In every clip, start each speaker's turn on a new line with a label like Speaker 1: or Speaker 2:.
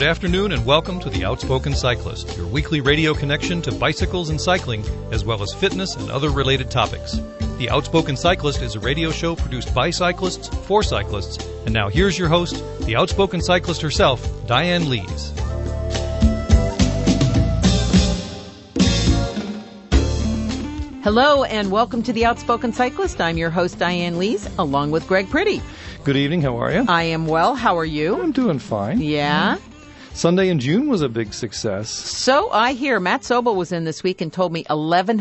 Speaker 1: Good afternoon and welcome to The Outspoken Cyclist, your weekly radio connection to bicycles and cycling, as well as fitness and other related topics. The Outspoken Cyclist is a radio show produced by cyclists for cyclists. And now here's your host, the Outspoken Cyclist herself, Diane Lees.
Speaker 2: Hello and welcome to The Outspoken Cyclist. I'm your host, Diane Lees, along with Greg Priddy.
Speaker 3: Good evening. How are you?
Speaker 2: I am well. How are you?
Speaker 3: I'm doing fine.
Speaker 2: Yeah?
Speaker 3: Sunday in June was a big success.
Speaker 2: So I hear. Matt Sobel was in this week and told me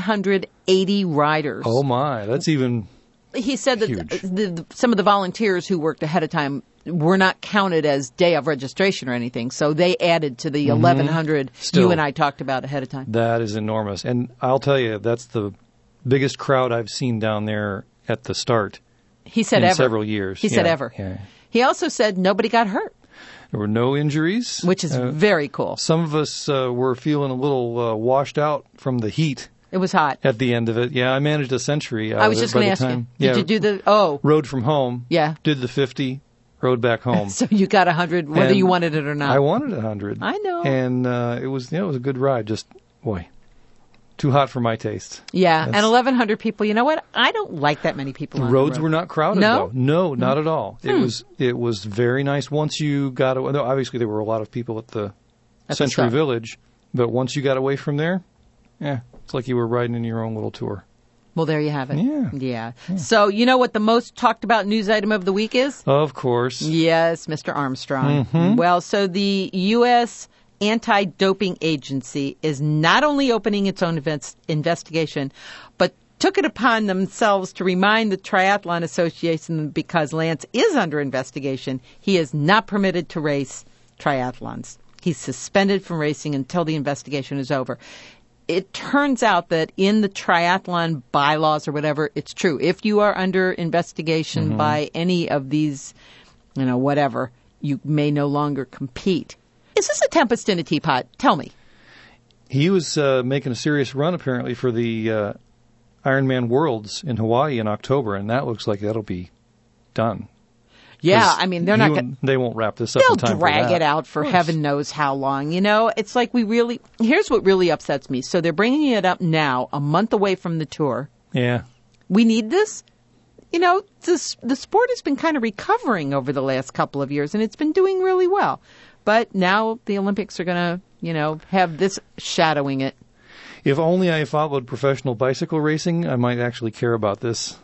Speaker 2: 1,180 riders.
Speaker 3: Oh, my. That's even
Speaker 2: He said
Speaker 3: huge.
Speaker 2: that some of the volunteers who worked ahead of time were not counted as day of registration or anything, so they added to the 1,100
Speaker 3: Still,
Speaker 2: you and I talked about ahead of time.
Speaker 3: That is enormous. And I'll tell you, that's the biggest crowd I've seen down there at the start.
Speaker 2: He said
Speaker 3: in
Speaker 2: ever.
Speaker 3: several years.
Speaker 2: He said ever.
Speaker 3: Yeah.
Speaker 2: He also said nobody got hurt,
Speaker 3: There were no injuries.
Speaker 2: which is very cool.
Speaker 3: Some of us were feeling a little washed out from the heat
Speaker 2: It was hot.
Speaker 3: at the end of it. Yeah, I managed a century.
Speaker 2: I was just going to ask you, did you do the,
Speaker 3: Rode from home.
Speaker 2: Yeah.
Speaker 3: Did the 50, rode back home.
Speaker 2: So you got 100, whether
Speaker 3: And
Speaker 2: you wanted it or not.
Speaker 3: I wanted 100.
Speaker 2: I know.
Speaker 3: And it was a good ride. Just, boy, too hot for my taste.
Speaker 2: Yeah, and 1,100 people. You know what? I don't like that many people
Speaker 3: The
Speaker 2: on the
Speaker 3: roads
Speaker 2: road.
Speaker 3: were not crowded,
Speaker 2: No?
Speaker 3: though. No, not at all. It was very nice. Once you got away, obviously there were a lot of people at the Century
Speaker 2: start.
Speaker 3: Village, but once you got away from there, it's like you were riding in your own little tour.
Speaker 2: Well, there you have it.
Speaker 3: Yeah.
Speaker 2: So you know what the most talked about news item of the week is?
Speaker 3: Of course.
Speaker 2: Yes, Mr. Armstrong.
Speaker 3: Mm-hmm.
Speaker 2: Well, so the U.S. Anti-Doping Agency is not only opening its own investigation, but took it upon themselves to remind the Triathlon Association, because Lance is under investigation, he is not permitted to race triathlons. He's suspended from racing until the investigation is over. It turns out that in the triathlon bylaws or whatever, it's true. If you are under investigation by any of these, whatever, you may no longer compete. Is this a tempest in a teapot? Tell me.
Speaker 3: He was making a serious run, apparently, for the Ironman Worlds in Hawaii in October, and that looks like that'll be done.
Speaker 2: Yeah, I mean, they're not going
Speaker 3: They won't wrap this up in time
Speaker 2: They'll drag
Speaker 3: for that.
Speaker 2: it out for heaven knows how long. It's like here's what really upsets me. So they're bringing it up now, a month away from the tour.
Speaker 3: Yeah.
Speaker 2: We need this. The sport has been kind of recovering over the last couple of years, and it's been doing really well. But now the Olympics are going to, have this shadowing it.
Speaker 3: If only I followed professional bicycle racing, I might actually care about this.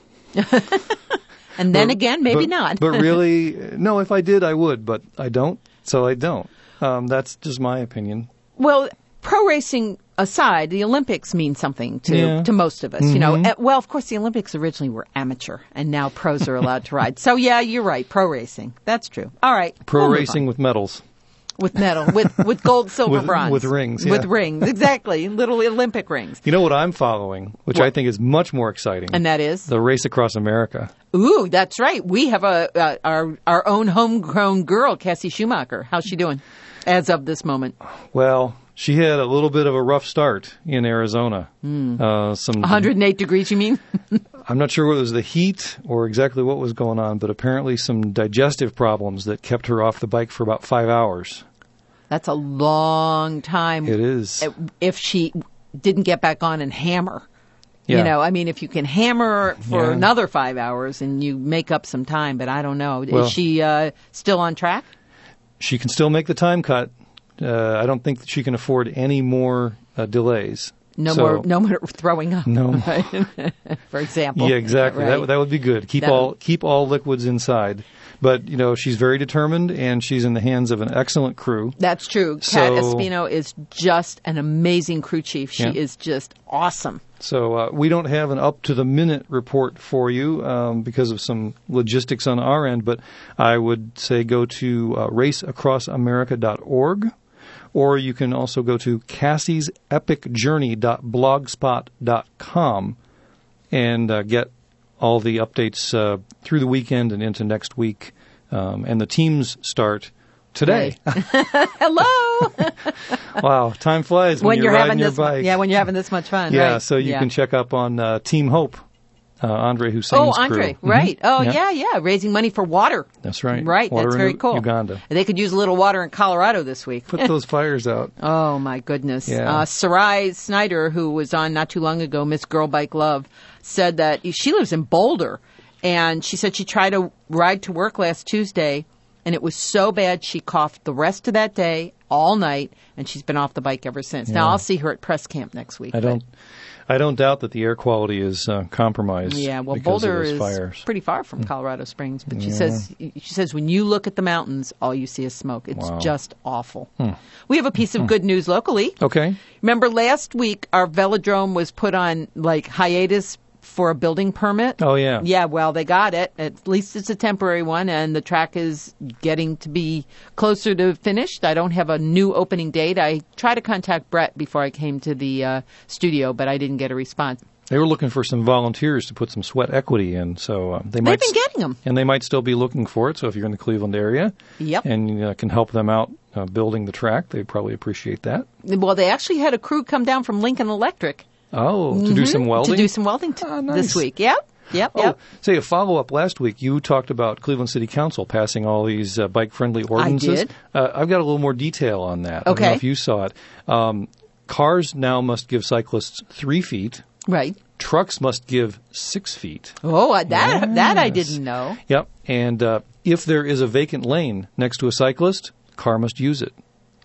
Speaker 2: And then again, maybe not.
Speaker 3: But really, no, if I did, I would, but I don't, so I don't. That's just my opinion.
Speaker 2: Well, pro racing aside, the Olympics mean something to most of us. Well, of course, the Olympics originally were amateur, and now pros are allowed to ride. So, yeah, you're right. Pro racing. That's true. All right.
Speaker 3: Pro
Speaker 2: we'll move
Speaker 3: racing
Speaker 2: on.
Speaker 3: with medals.
Speaker 2: With medal, with gold, silver, bronze.
Speaker 3: With rings, yeah.
Speaker 2: With rings, exactly. Little Olympic rings.
Speaker 3: You know what I'm following, which I think is much more exciting?
Speaker 2: And that is?
Speaker 3: The Race Across America.
Speaker 2: Ooh, that's right. We have our own homegrown girl, Cassie Schumacher. How's she doing as of this moment?
Speaker 3: Well, she had a little bit of a rough start in Arizona.
Speaker 2: 108 degrees, you mean?
Speaker 3: I'm not sure whether it was the heat or exactly what was going on, but apparently some digestive problems that kept her off the bike for about 5 hours.
Speaker 2: That's a long time.
Speaker 3: It is.
Speaker 2: If she didn't get back on and hammer.
Speaker 3: Yeah.
Speaker 2: If you can hammer for another 5 hours and you make up some time, but I don't know.
Speaker 3: Well,
Speaker 2: is she still on track?
Speaker 3: She can still make the time cut. I don't think that she can afford any more delays.
Speaker 2: No more throwing up.
Speaker 3: No more.
Speaker 2: Right? For example.
Speaker 3: Yeah, exactly.
Speaker 2: Right.
Speaker 3: That would be good. Keep all liquids inside. But, she's very determined, and she's in the hands of an excellent crew.
Speaker 2: That's true. Kat Espino is just an amazing crew chief. She is just awesome.
Speaker 3: So we don't have an up-to-the-minute report for you because of some logistics on our end, but I would say go to raceacrossamerica.org, or you can also go to cassiesepicjourney.blogspot.com and get all the updates through the weekend and into next week. And the teams start today.
Speaker 2: Hello.
Speaker 3: Wow, time flies when you're riding your bike.
Speaker 2: Yeah, when you're having this much fun.
Speaker 3: Yeah,
Speaker 2: right.
Speaker 3: so you can check up on Team Hope Andre Hussein's crew.
Speaker 2: Oh, Andre, right. Oh,
Speaker 3: Yeah.
Speaker 2: yeah, raising money for water.
Speaker 3: That's right.
Speaker 2: Right,
Speaker 3: Water
Speaker 2: that's
Speaker 3: in
Speaker 2: very cool.
Speaker 3: Uganda.
Speaker 2: They could use a little water in Colorado this week.
Speaker 3: Put those fires out.
Speaker 2: Oh, my goodness.
Speaker 3: Yeah.
Speaker 2: Sarai Snyder, who was on not too long ago, Miss Girl Bike Love, said that she lives in Boulder, and she said she tried to ride to work last Tuesday, and it was so bad she coughed the rest of that day, all night, and she's been off the bike ever since.
Speaker 3: Yeah.
Speaker 2: Now, I'll see her at press camp next week.
Speaker 3: I don't doubt that the air quality is compromised.
Speaker 2: Yeah, well,
Speaker 3: because
Speaker 2: Boulder
Speaker 3: of those
Speaker 2: is
Speaker 3: fires.
Speaker 2: pretty far from Colorado Springs, but she says when you look at the mountains, all you see is smoke. It's just awful. We have a piece of good news locally.
Speaker 3: Okay.
Speaker 2: Remember last week our velodrome was put on hiatus for a building permit?
Speaker 3: Oh, yeah.
Speaker 2: Yeah, well, they got it. At least it's a temporary one, and the track is getting to be closer to finished. I don't have a new opening date. I tried to contact Brett before I came to the studio, but I didn't get a response.
Speaker 3: They were looking for some volunteers to put some sweat equity in, so
Speaker 2: They've been getting them.
Speaker 3: And they might still be looking for it, so if you're in the Cleveland area and you can help them out building the track, they'd probably appreciate that.
Speaker 2: Well, they actually had a crew come down from Lincoln Electric.
Speaker 3: Oh, to do some welding?
Speaker 2: To do some welding
Speaker 3: nice.
Speaker 2: This week. Yep.
Speaker 3: Say, a follow-up last week, you talked about Cleveland City Council passing all these bike-friendly ordinances.
Speaker 2: I did.
Speaker 3: I've got a little more detail on that. I don't know if you saw it. Cars now must give cyclists 3 feet.
Speaker 2: Right.
Speaker 3: Trucks must give 6 feet.
Speaker 2: Oh, that I didn't know.
Speaker 3: Yep. And if there is a vacant lane next to a cyclist, car must use it.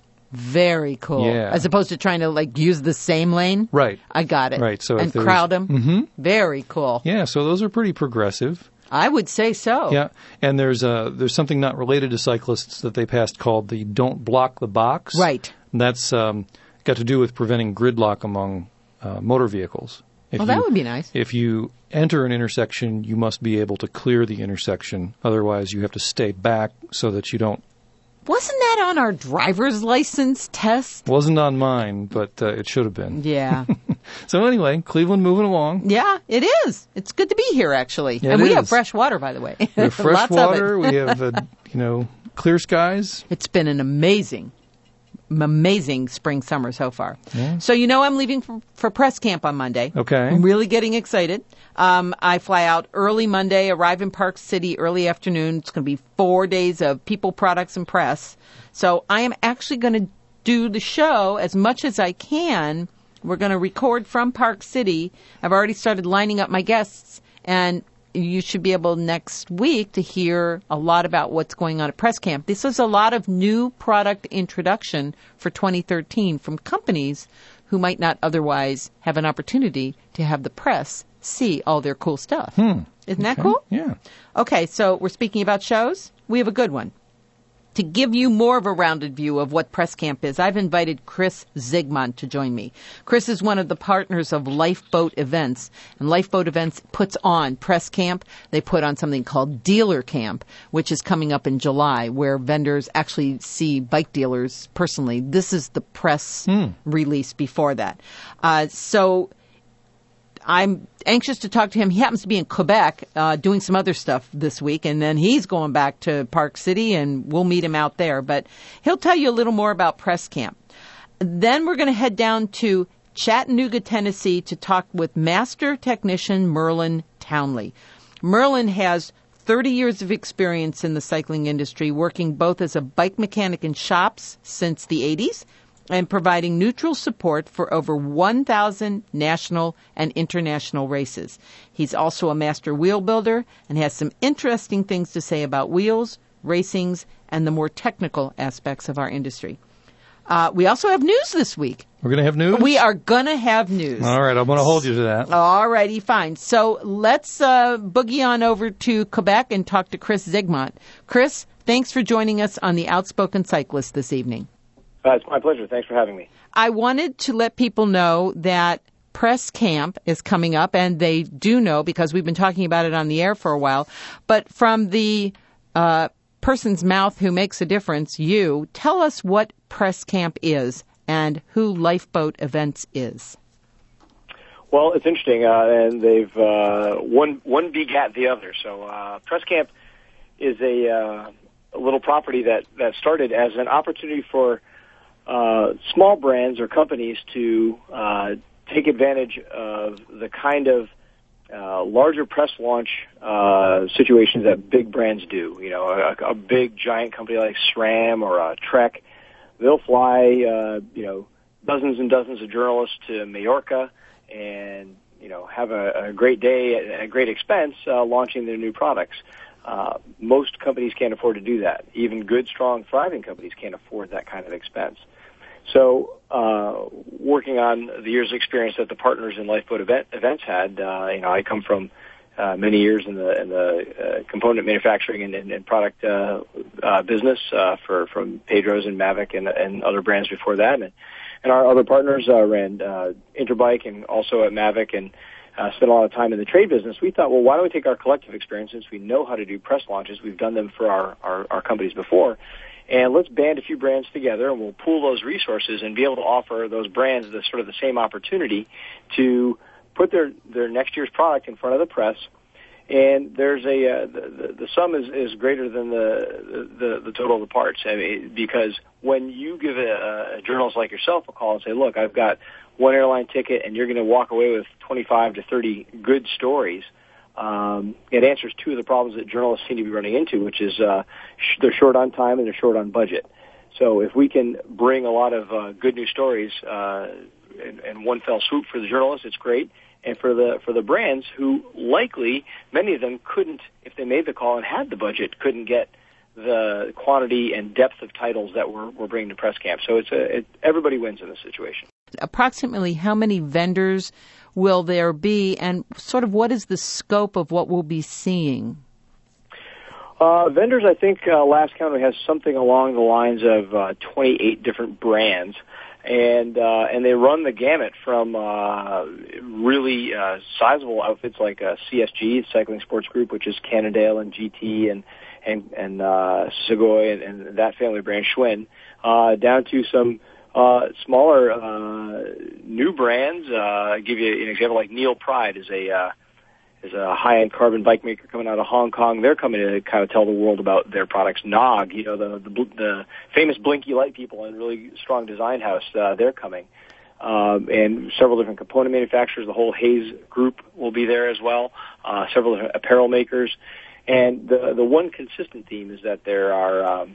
Speaker 2: Very cool.
Speaker 3: Yeah.
Speaker 2: As opposed to trying to use the same lane.
Speaker 3: Right.
Speaker 2: I got it.
Speaker 3: Right. So
Speaker 2: and crowd them.
Speaker 3: Mm-hmm.
Speaker 2: Very cool.
Speaker 3: Yeah. So those are pretty progressive.
Speaker 2: I would say so.
Speaker 3: Yeah. And there's something not related to cyclists that they passed called the "Don't Block the Box."
Speaker 2: Right.
Speaker 3: And that's got to do with preventing gridlock among motor vehicles.
Speaker 2: That would be nice.
Speaker 3: If you enter an intersection, you must be able to clear the intersection. Otherwise, you have to stay back so that you don't.
Speaker 2: Wasn't that on our driver's license test?
Speaker 3: Wasn't on mine, but it should have been.
Speaker 2: Yeah.
Speaker 3: So anyway, Cleveland moving along.
Speaker 2: Yeah, it is. It's good to be here, actually.
Speaker 3: Yeah,
Speaker 2: and we
Speaker 3: is.
Speaker 2: have fresh water, by the way.
Speaker 3: We have fresh
Speaker 2: Lots
Speaker 3: water.
Speaker 2: of it.
Speaker 3: We have, clear skies.
Speaker 2: It's been an amazing spring summer so far.
Speaker 3: Yeah.
Speaker 2: So I'm leaving for press camp on Monday.
Speaker 3: Okay.
Speaker 2: I'm really getting excited. I fly out early Monday, arrive in Park City early afternoon. It's going to be 4 days of people, products, and press. So I am actually going to do the show as much as I can. We're going to record from Park City. I've already started lining up my guests, and you should be able next week to hear a lot about what's going on at press camp. This is a lot of new product introduction for 2013 from companies who might not otherwise have an opportunity to have the press see all their cool stuff. Isn't that cool?
Speaker 3: Yeah.
Speaker 2: Okay, so we're speaking about shows. We have a good one. To give you more of a rounded view of what Press Camp is, I've invited Chris Zigmont to join me. Chris is one of the partners of Lifeboat Events, and Lifeboat Events puts on Press Camp. They put on something called Dealer Camp, which is coming up in July, where vendors actually see bike dealers personally. This is the press release before that. So I'm anxious to talk to him. He happens to be in Quebec doing some other stuff this week, and then he's going back to Park City, and we'll meet him out there. But he'll tell you a little more about Press Camp. Then we're going to head down to Chattanooga, Tennessee, to talk with master technician Merlin Townley. Merlin has 30 years of experience in the cycling industry, working both as a bike mechanic in shops since the 80s and providing neutral support for over 1,000 national and international races. He's also a master wheel builder and has some interesting things to say about wheels, racings, and the more technical aspects of our industry. We also have news this week.
Speaker 3: We're going to have news?
Speaker 2: We are going to have news.
Speaker 3: All right, I'm going to hold you to that.
Speaker 2: All righty, fine. So let's boogie on over to Quebec and talk to Chris Zigmont. Chris, thanks for joining us on The Outspoken Cyclist this evening.
Speaker 4: It's my pleasure. Thanks for having me.
Speaker 2: I wanted to let people know that Press Camp is coming up, and they do know because we've been talking about it on the air for a while. But from the person's mouth who makes a difference, you, tell us what Press Camp is and who Lifeboat Events is.
Speaker 4: Well, it's interesting, and they've one begat the other. So Press Camp is a little property that started as an opportunity for small brands or companies to take advantage of the kind of larger press launch situations that big brands do. You know, a big giant company like SRAM or Trek, they'll fly dozens and dozens of journalists to Mallorca and have a great day at a great expense launching their new products. Most companies can't afford to do that. Even good, strong, thriving companies can't afford that kind of expense. So, working on the years of experience that the partners in Lifeboat Events had, I come from many years in the component manufacturing and product business from Pedro's and Mavic and other brands before that, and our other partners ran Interbike and also at Mavic and spent a lot of time in the trade business. We thought, well, why don't we take our collective experience, since we know how to do press launches, we've done them for our companies before, and let's band a few brands together, and we'll pool those resources and be able to offer those brands the sort of the same opportunity to put their next year's product in front of the press. And there's the sum is greater than the total of the parts. I mean, because when you give a journalist like yourself a call and say, look, I've got one airline ticket, and you're going to walk away with 25 to 30 good stories. It answers two of the problems that journalists seem to be running into, which is they're short on time and they're short on budget. So if we can bring a lot of good news stories in one fell swoop for the journalists, it's great. And for the brands who likely, many of them couldn't, if they made the call and had the budget, couldn't get the quantity and depth of titles that we're bringing to press camp. So everybody wins in this situation.
Speaker 2: Approximately how many vendors will there be, and sort of what is the scope of what we'll be seeing?
Speaker 4: Vendors, I think last count we have something along the lines of 28 different brands, and they run the gamut from really sizable outfits like CSG, Cycling Sports Group, which is Cannondale and GT and Segoy and that family brand Schwinn, down to some smaller new brands. I'll give you an example, like Neil Pride is a high-end carbon bike maker coming out of Hong Kong. They're coming to kind of tell the world about their products. Nog, the famous blinky light people and really strong design house, they're coming. And several different component manufacturers. The whole Hayes group will be there as well. Several different apparel makers. And the one consistent theme is that there are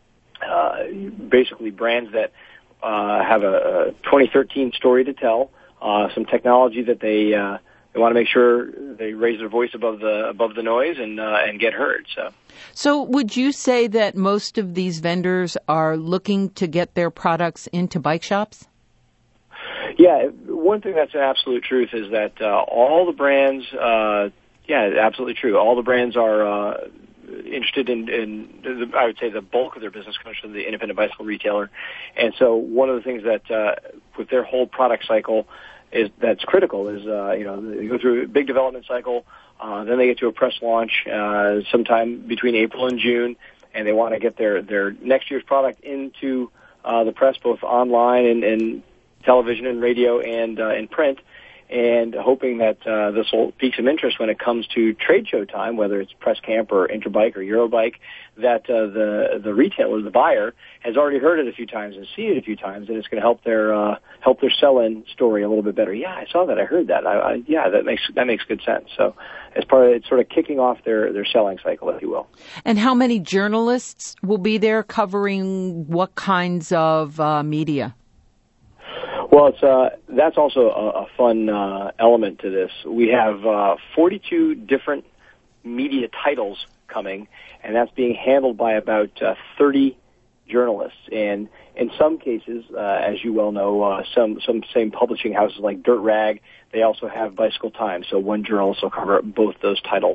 Speaker 4: basically brands that have a 2013 story to tell, some technology that they want to make sure they raise their voice above the noise and get heard. So
Speaker 2: would you say that most of these vendors are looking to get their products into bike shops?
Speaker 4: Yeah, one thing that's an absolute truth is that all the brands, absolutely true. All the brands are interested in I would say the bulk of their business comes from the independent bicycle retailer. And so one of the things that with their whole product cycle that's critical is they go through a big development cycle, then they get to a press launch sometime between April and June, and they want to get their next year's product into the press, both online and television and radio and in print, and hoping that this will pique some interest when it comes to trade show time, whether it's Press Camp or Interbike or Eurobike, that the retailer, the buyer, has already heard it a few times and seen it a few times, and it's going to help their sell-in story a little bit better. Yeah, I saw that. I heard that. That makes good sense. So as part of it's sort of kicking off their selling cycle, if you will.
Speaker 2: And how many journalists will be there covering what kinds of media?
Speaker 4: Well, that's also a fun element to this. We have 42 different media titles coming, and that's being handled by about 30 journalists. And in some cases, as you well know, some same publishing houses like Dirt Rag, they also have Bicycle Times, so one journalist will cover both those titles.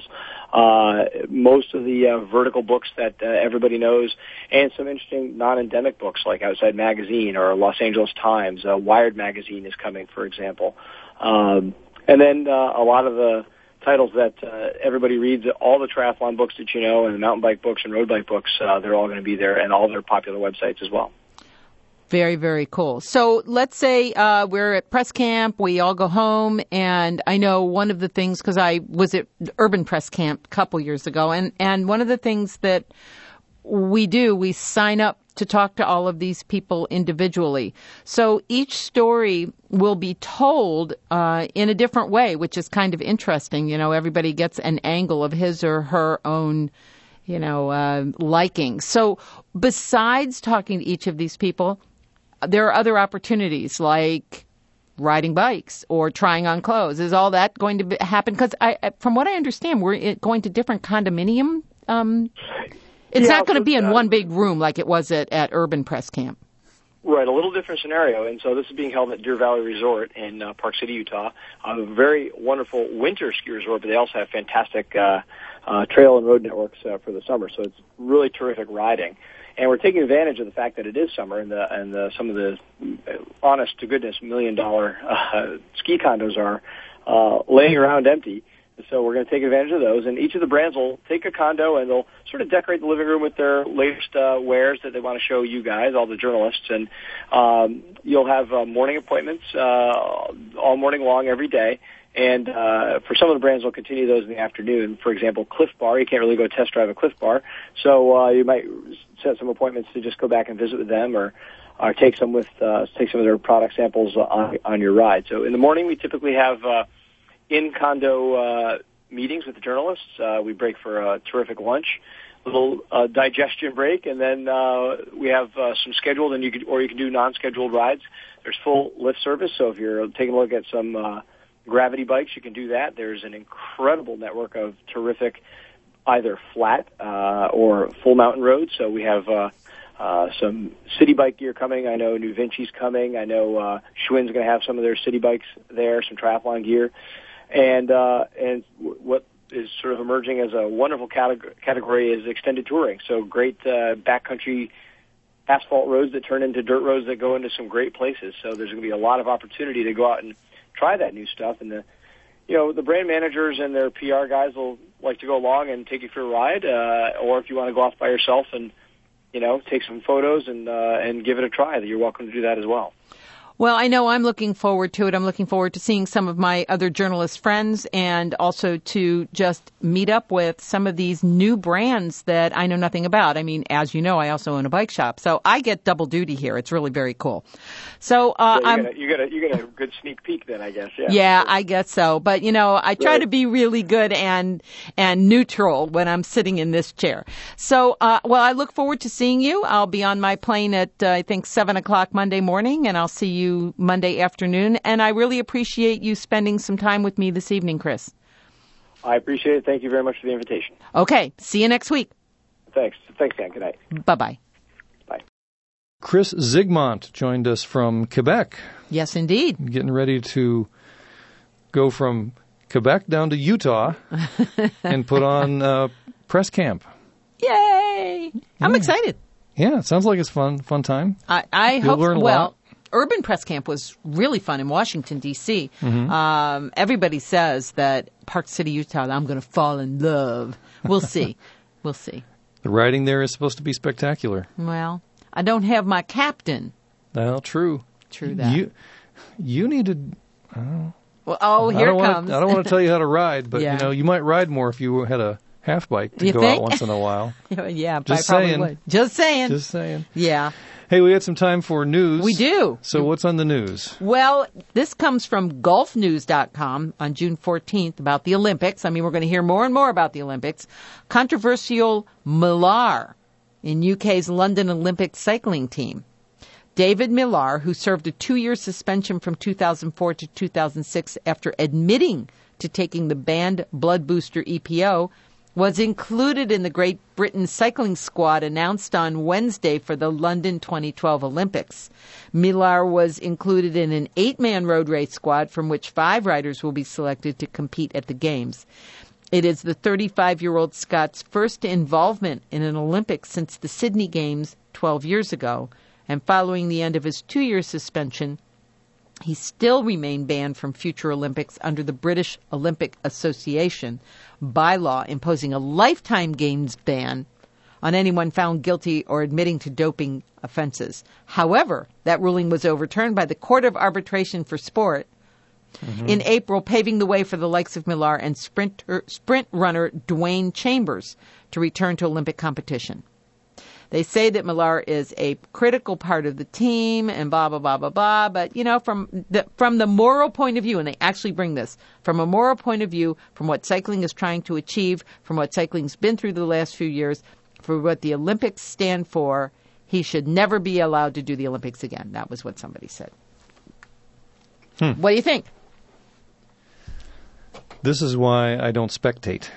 Speaker 4: Most of the vertical books that everybody knows, and some interesting non-endemic books like Outside Magazine or Los Angeles Times. Wired Magazine is coming, for example. And then a lot of the titles that everybody reads, all the triathlon books that you know, and the mountain bike books and road bike books, they're all going to be there, and all their popular websites as well.
Speaker 2: Very, very cool. So let's say we're at press camp, we all go home, and I know one of the things, because I was at Urban Press Camp a couple years ago, and one of the things that we do. We sign up to talk to all of these people individually. So each story will be told in a different way, which is kind of interesting. You know, everybody gets an angle of his or her own, liking. So besides talking to each of these people, there are other opportunities like riding bikes or trying on clothes. Is all that going to happen? Because from what I understand, we're going to different condominium. It's not going to be in one big room like it was at Urban Press Camp.
Speaker 4: Right, a little different scenario. And so this is being held at Deer Valley Resort in Park City, Utah. A very wonderful winter ski resort, but they also have fantastic trail and road networks for the summer. So it's really terrific riding. And we're taking advantage of the fact that it is summer and some of the honest to goodness $1 million ski condos are laying around empty. So we're going to take advantage of those, and each of the brands will take a condo and they'll sort of decorate the living room with their latest wares that they want to show you guys, all the journalists. And you'll have morning appointments all morning long every day. And for some of the brands, we'll continue those in the afternoon. For example, Cliff Bar, you can't really go test drive a Cliff Bar, so you might set some appointments to just go back and visit with them, or take some of their product samples on your ride. So in the morning, we typically have in-condo meetings with the journalists. We break for a terrific lunch, a little digestion break, and then we have some scheduled, and you can do non-scheduled rides. There's full lift service, so if you're taking a look at some gravity bikes, you can do that. There's an incredible network of terrific either flat or full mountain roads. So we have some city bike gear coming. I know New Vinci's coming. I know Schwinn's going to have some of their city bikes there, some triathlon gear. And what is sort of emerging as a wonderful category is extended touring. So great backcountry asphalt roads that turn into dirt roads that go into some great places. So there's going to be a lot of opportunity to go out and try that new stuff. And the brand managers and their PR guys will like to go along and take you for a ride, or if you want to go off by yourself and take some photos and give it a try, you're welcome to do that as well.
Speaker 2: Well, I know I'm looking forward to it. I'm looking forward to seeing some of my other journalist friends and also to just meet up with some of these new brands that I know nothing about. I mean, as you know, I also own a bike shop, so I get double duty here. It's really very cool. So
Speaker 4: you get a good sneak peek then, I guess.
Speaker 2: Yeah, I guess so. But I try to be really good and neutral when I'm sitting in this chair. So, I look forward to seeing you. I'll be on my plane at I think 7:00 Monday morning, and I'll see you Monday afternoon, and I really appreciate you spending some time with me this evening, Chris.
Speaker 4: I appreciate it. Thank you very much for the invitation.
Speaker 2: Okay. See you next week.
Speaker 4: Thanks, Dan. Good night.
Speaker 2: Bye-bye.
Speaker 4: Bye.
Speaker 3: Chris Zigmont joined us from Quebec.
Speaker 2: Yes, indeed.
Speaker 3: Getting ready to go from Quebec down to Utah and put on press camp.
Speaker 2: Yay! I'm excited.
Speaker 3: Yeah, it sounds like it's fun time.
Speaker 2: I
Speaker 3: You'll
Speaker 2: hope.
Speaker 3: learn a lot.
Speaker 2: Urban Press Camp was really fun in Washington, D.C.
Speaker 3: Mm-hmm.
Speaker 2: Everybody says that Park City, Utah, I'm going to fall in love. We'll see. We'll see.
Speaker 3: The riding there is supposed to be spectacular.
Speaker 2: Well, I don't have my captain.
Speaker 3: Well, true.
Speaker 2: True that.
Speaker 3: You need to...
Speaker 2: Here it comes.
Speaker 3: I don't want to tell you how to ride, but
Speaker 2: Yeah.
Speaker 3: you might ride more if you had a half bike to
Speaker 2: You
Speaker 3: go
Speaker 2: think?
Speaker 3: out once in a while.
Speaker 2: Yeah,
Speaker 3: Just
Speaker 2: I probably
Speaker 3: saying.
Speaker 2: would. Just saying.
Speaker 3: Just saying.
Speaker 2: Yeah.
Speaker 3: Hey, we had some time for news.
Speaker 2: We do.
Speaker 3: So what's on the news?
Speaker 2: Well, this comes from golfnews.com on June 14th about the Olympics. I mean, we're going to hear more and more about the Olympics. Controversial Millar in UK's London Olympic cycling team. David Millar, who served a 2-year suspension from 2004 to 2006 after admitting to taking the banned blood booster EPO, was included in the Great Britain cycling squad announced on Wednesday for the London 2012 Olympics. Millar was included in an 8-man road race squad from which 5 riders will be selected to compete at the Games. It is the 35-year-old Scott's first involvement in an Olympics since the Sydney Games 12 years ago, and following the end of his 2-year suspension, he still remained banned from future Olympics under the British Olympic Association bylaw imposing a lifetime games ban on anyone found guilty or admitting to doping offenses. However, that ruling was overturned by the Court of Arbitration for Sport in April, paving the way for the likes of Millar and sprint runner Dwayne Chambers to return to Olympic competition. They say that Millar is a critical part of the team and blah, blah, blah, blah, blah. But, from the moral point of view, and they actually bring this, from a moral point of view, from what cycling is trying to achieve, from what cycling's been through the last few years, for what the Olympics stand for, he should never be allowed to do the Olympics again. That was what somebody said. What do you think?
Speaker 3: This is why I don't spectate.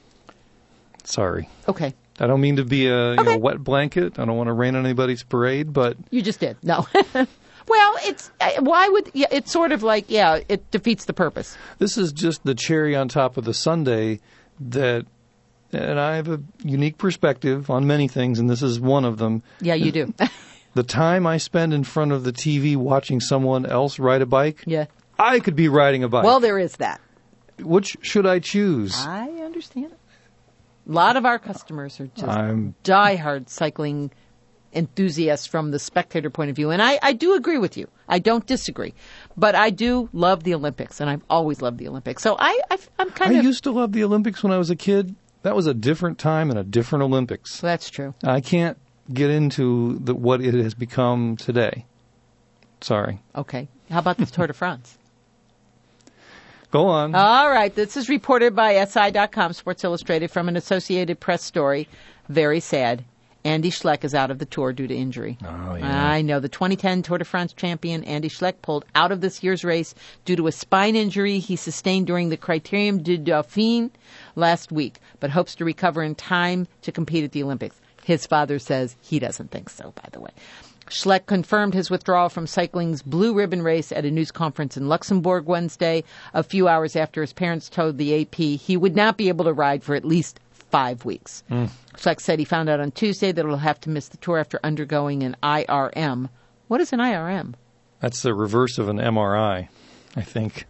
Speaker 3: Sorry.
Speaker 2: Okay.
Speaker 3: I don't mean to be a wet blanket. I don't want to rain on anybody's parade, but...
Speaker 2: You just did. No. Well, it's sort of like, it defeats the purpose.
Speaker 3: This is just the cherry on top of the sundae and I have a unique perspective on many things, and this is one of them.
Speaker 2: Yeah, you do.
Speaker 3: The time I spend in front of the TV watching someone else ride a bike, I could be riding a bike.
Speaker 2: Well, there is that.
Speaker 3: Which should I choose?
Speaker 2: I understand it. A lot of our customers are just diehard cycling enthusiasts from the spectator point of view. And I do agree with you. I don't disagree. But I do love the Olympics, and I've always loved the Olympics. So I'm kind of...
Speaker 3: I used to love the Olympics when I was a kid. That was a different time and a different Olympics.
Speaker 2: That's true.
Speaker 3: I can't get into what it has become today. Sorry.
Speaker 2: Okay. How about the Tour de France?
Speaker 3: Go on.
Speaker 2: All right. This is reported by SI.com, Sports Illustrated, from an Associated Press story. Very sad. Andy Schleck is out of the Tour due to injury.
Speaker 3: Oh, yeah.
Speaker 2: I know. The 2010 Tour de France champion, Andy Schleck, pulled out of this year's race due to a spine injury he sustained during the Critérium du Dauphiné last week, but hopes to recover in time to compete at the Olympics. His father says he doesn't think so, by the way. Schleck confirmed his withdrawal from cycling's Blue Ribbon race at a news conference in Luxembourg Wednesday, a few hours after his parents told the AP he would not be able to ride for at least 5 weeks. Schleck said he found out on Tuesday that he'll have to miss the Tour after undergoing an IRM. What is an IRM?
Speaker 3: That's the reverse of an MRI, I think.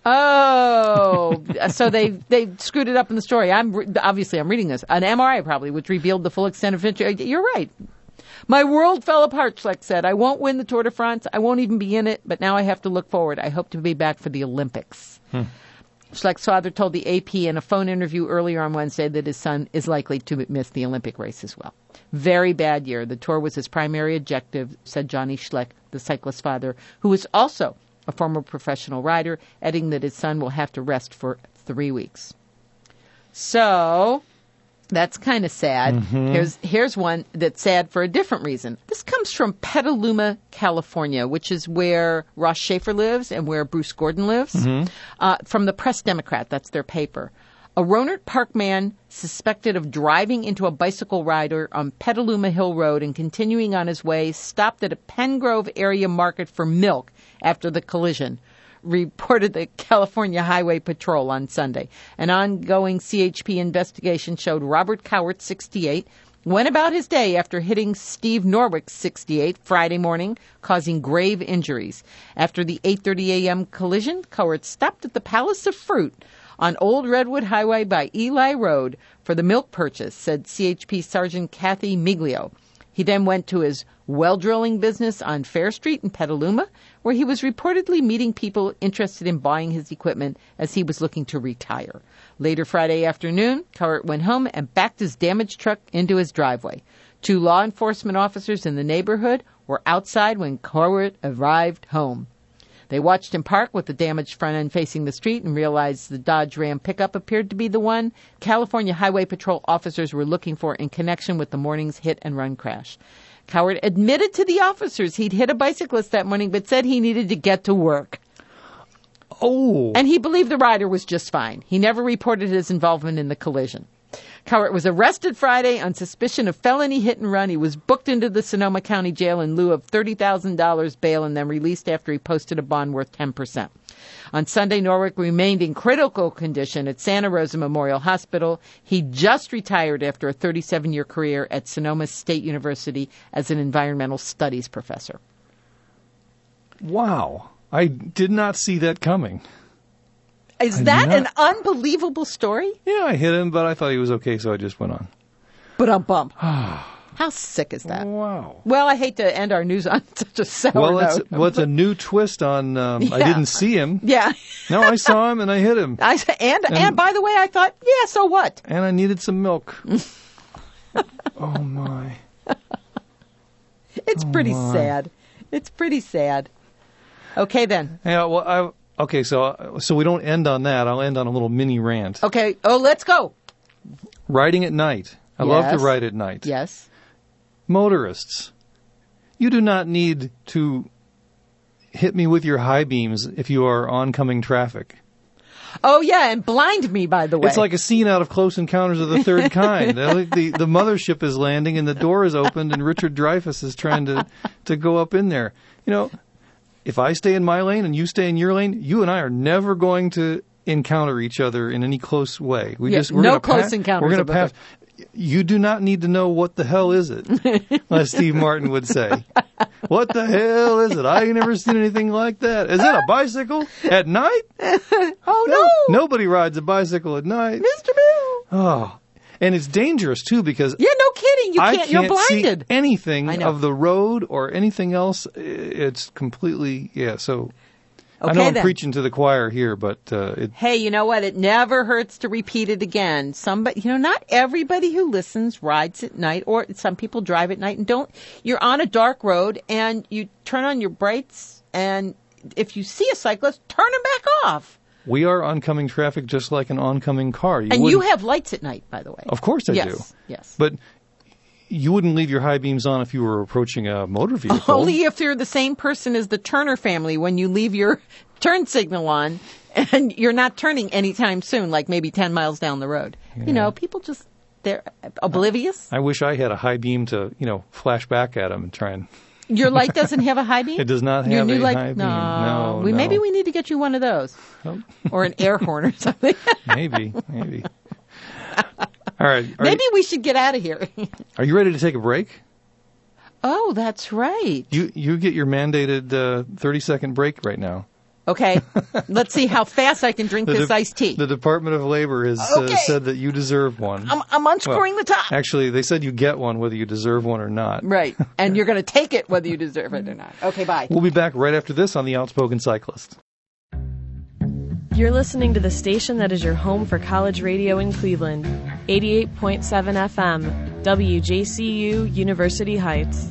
Speaker 2: Oh, so they screwed it up in the story. I'm reading this. An MRI probably, which revealed the full extent of injury. You're right. My world fell apart, Schleck said. I won't win the Tour de France. I won't even be in it, but now I have to look forward. I hope to be back for the Olympics. Schleck's father told the AP in a phone interview earlier on Wednesday that his son is likely to miss the Olympic race as well. Very bad year. The Tour was his primary objective, said Johnny Schleck, the cyclist's father, who is also a former professional rider, adding that his son will have to rest for 3 weeks. So... that's kind of sad. Here's one that's sad for a different reason. This comes from Petaluma, California, which is where Ross Schaefer lives and where Bruce Gordon lives. From the Press Democrat, that's their paper. A Rohnert Park man suspected of driving into a bicycle rider on Petaluma Hill Road and continuing on his way stopped at a Pengrove area market for milk after the collision, reported the California Highway Patrol on Sunday. An ongoing CHP investigation showed Robert Cowart, 68, went about his day after hitting Steve Norwick, 68, Friday morning, causing grave injuries. After the 8:30 a.m. collision, Cowart stopped at the Palace of Fruit on Old Redwood Highway by Eli Road for the milk purchase, said CHP Sergeant Kathy Miglio. He then went to his well drilling business on Fair Street in Petaluma, where he was reportedly meeting people interested in buying his equipment as he was looking to retire. Later Friday afternoon, Cowart went home and backed his damaged truck into his driveway. 2 law enforcement officers in the neighborhood were outside when Cowart arrived home. They watched him park with the damaged front end facing the street and realized the Dodge Ram pickup appeared to be the one California Highway Patrol officers were looking for in connection with the morning's hit-and-run crash. Cowart admitted to the officers he'd hit a bicyclist that morning, but said he needed to get to work.
Speaker 3: Oh.
Speaker 2: And he believed the rider was just fine. He never reported his involvement in the collision. Cowart was arrested Friday on suspicion of felony hit and run. He was booked into the Sonoma County Jail in lieu of $30,000 bail and then released after he posted a bond worth 10%. On Sunday, Norwick remained in critical condition at Santa Rosa Memorial Hospital. He just retired after a 37-year career at Sonoma State University as an environmental studies professor.
Speaker 3: Wow. I did not see that coming.
Speaker 2: Is that an unbelievable story?
Speaker 3: Yeah, I hit him, but I thought he was okay, so I just went on.
Speaker 2: But a bump. How sick is that?
Speaker 3: Wow.
Speaker 2: Well, I hate to end our news on such a sour note.
Speaker 3: It's a new twist on I didn't see him.
Speaker 2: Yeah.
Speaker 3: No, I saw him and I hit him.
Speaker 2: And by the way, I thought, yeah, so what?
Speaker 3: And I needed some milk. Oh, my.
Speaker 2: It's pretty sad. It's pretty sad. Okay, then.
Speaker 3: Yeah, well, okay, so we don't end on that. I'll end on a little mini rant.
Speaker 2: Okay. Oh, let's go.
Speaker 3: Riding at night. I love to ride at night.
Speaker 2: Yes.
Speaker 3: Motorists, you do not need to hit me with your high beams if you are oncoming traffic.
Speaker 2: Oh, yeah, and blind me, by the way.
Speaker 3: It's like a scene out of Close Encounters of the Third Kind. The mothership is landing and the door is opened and Richard Dreyfuss is trying to go up in there. You know, if I stay in my lane and you stay in your lane, you and I are never going to encounter each other in any close way. We're
Speaker 2: no close encounters.
Speaker 3: We're going to pass. You do not need to know what the hell is it, as Steve Martin would say. What the hell is it? I ain't never seen anything like that. Is it a bicycle at night?
Speaker 2: Oh, no.
Speaker 3: Nobody rides a bicycle at night.
Speaker 2: Mr. Bill.
Speaker 3: Oh. And it's dangerous, too, because...
Speaker 2: Yeah, no kidding. You're blinded.
Speaker 3: See anything of the road or anything else. It's completely... Yeah, so...
Speaker 2: Okay,
Speaker 3: I know I'm preaching to the choir here, but...
Speaker 2: Hey, you know what? It never hurts to repeat it again. Not everybody who listens rides at night, or some people drive at night and don't. You're on a dark road, and you turn on your brights, and if you see a cyclist, turn them back off.
Speaker 3: We are oncoming traffic just like an oncoming car.
Speaker 2: You have lights at night, by the way.
Speaker 3: Of course I do.
Speaker 2: Yes.
Speaker 3: But you wouldn't leave your high beams on if you were approaching a motor vehicle.
Speaker 2: Only if you're the same person as the Turner family when you leave your turn signal on and you're not turning anytime soon, like maybe 10 miles down the road. Yeah. You know, people they're oblivious.
Speaker 3: I wish I had a high beam to, flash back at them and try and...
Speaker 2: Your light doesn't have a high beam?
Speaker 3: It does not have a high beam. No.
Speaker 2: Maybe we need to get you one of those. Or an air horn or something.
Speaker 3: Maybe. All right.
Speaker 2: Maybe we should get out of here.
Speaker 3: Are you ready to take a break?
Speaker 2: Oh, that's right.
Speaker 3: You get your mandated 30-second break right now.
Speaker 2: Okay. Let's see how fast I can drink this iced tea.
Speaker 3: The Department of Labor has said that you deserve one.
Speaker 2: I'm unscrewing the top.
Speaker 3: Actually, they said you get one whether you deserve one or not.
Speaker 2: Right. And you're going to take it whether you deserve it or not. Okay, bye.
Speaker 3: We'll be back right after this on The Outspoken Cyclist.
Speaker 5: You're listening to the station that is your home for college radio in Cleveland. 88.7 FM, WJCU, University Heights.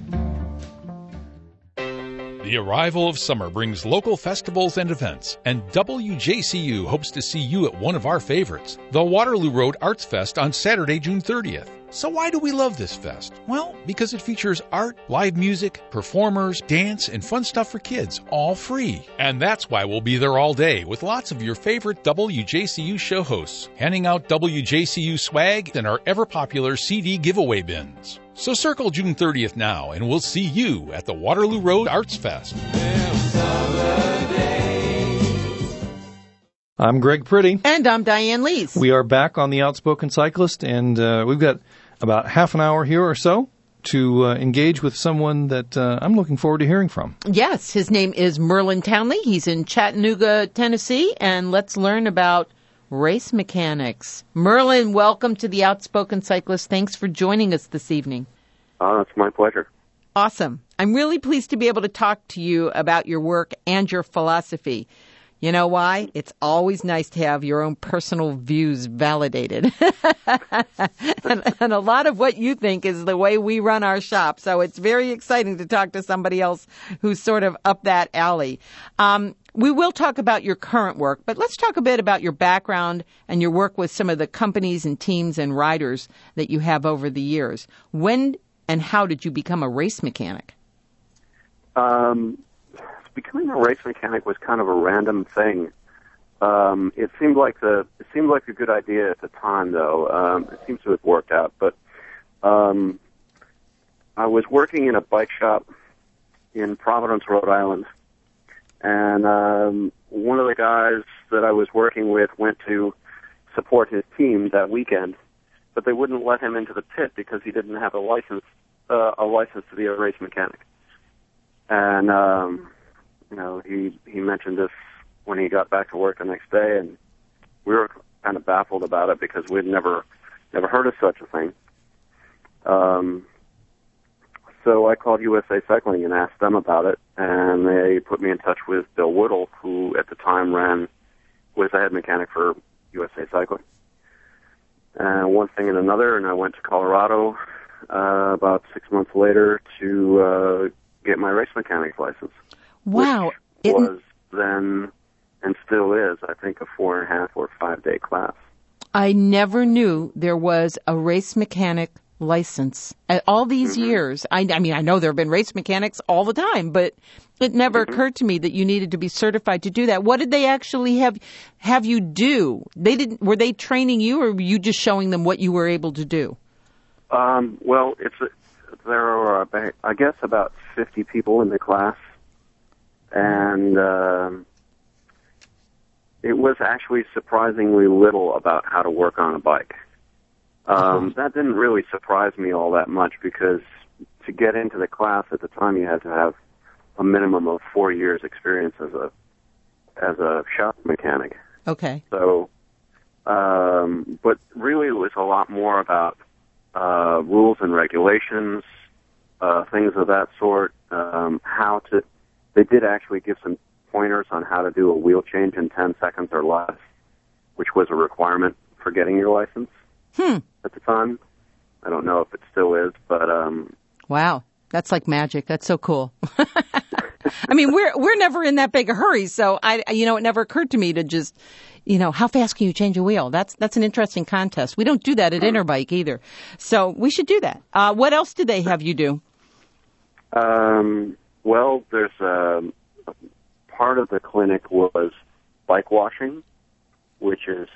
Speaker 6: The arrival of summer brings local festivals and events, and WJCU hopes to see you at one of our favorites, the Waterloo Road Arts Fest on Saturday, June 30th. So why do we love this fest? Well, because it features art, live music, performers, dance, and fun stuff for kids, all free. And that's why we'll be there all day with lots of your favorite WJCU show hosts, handing out WJCU swag and our ever-popular CD giveaway bins. So circle June 30th now, and we'll see you at the Waterloo Road Arts Fest.
Speaker 3: I'm Greg Priddy.
Speaker 2: And I'm Diane Lees.
Speaker 3: We are back on The Outspoken Cyclist, and we've got about half an hour here or so to engage with someone that I'm looking forward to hearing from.
Speaker 2: Yes, his name is Merlin Townley. He's in Chattanooga, Tennessee, and let's learn about race mechanics. Merlin, welcome to The Outspoken Cyclist. Thanks for joining us this evening.
Speaker 7: It's my pleasure.
Speaker 2: Awesome. I'm really pleased to be able to talk to you about your work and your philosophy. You know why? It's always nice to have your own personal views validated. and a lot of what you think is the way we run our shop. So it's very exciting to talk to somebody else who's sort of up that alley. We will talk about your current work, but let's talk a bit about your background and your work with some of the companies and teams and riders that you have over the years. When and how did you become a race mechanic?
Speaker 7: Becoming a race mechanic was kind of a random thing. It seemed like a good idea at the time, though. It seems to have worked out. But I was working in a bike shop in Providence, Rhode Island, and one of the guys that I was working with went to support his team that weekend, but they wouldn't let him into the pit because he didn't have a license to be a race mechanic. And he mentioned this when he got back to work the next day, and we were kind of baffled about it because we'd never heard of such a thing. So I called USA Cycling and asked them about it, and they put me in touch with Bill Woodall, who at the time was the head mechanic for USA Cycling. And one thing and another, and I went to Colorado about 6 months later to get my race mechanic license.
Speaker 2: Wow.
Speaker 7: Which was then, and still is, I think, a 4.5 or 5 day class.
Speaker 2: I never knew there was a race mechanic license. All these years, I mean, I know there have been race mechanics all the time, but it never occurred to me that you needed to be certified to do that. What did they actually have you do? Were they training you, or were you just showing them what you were able to do?
Speaker 7: Well, there are, I guess, about 50 people in the class, and it was actually surprisingly little about how to work on a bike. That didn't really surprise me all that much, because to get into the class at the time, you had to have a minimum of 4 years experience as a shop mechanic.
Speaker 2: Okay.
Speaker 7: So, but really it was a lot more about rules and regulations, things of that sort, they did actually give some pointers on how to do a wheel change in 10 seconds or less, which was a requirement for getting your license at the time. I don't know if it still is, but
Speaker 2: wow, that's like magic. That's so cool. I mean, we're never in that big a hurry, so it never occurred to me to just, how fast can you change a wheel? That's an interesting contest. We don't do that at Interbike either, so we should do that. What else did they have you do?
Speaker 7: Well, there's part of the clinic was bike washing, which is,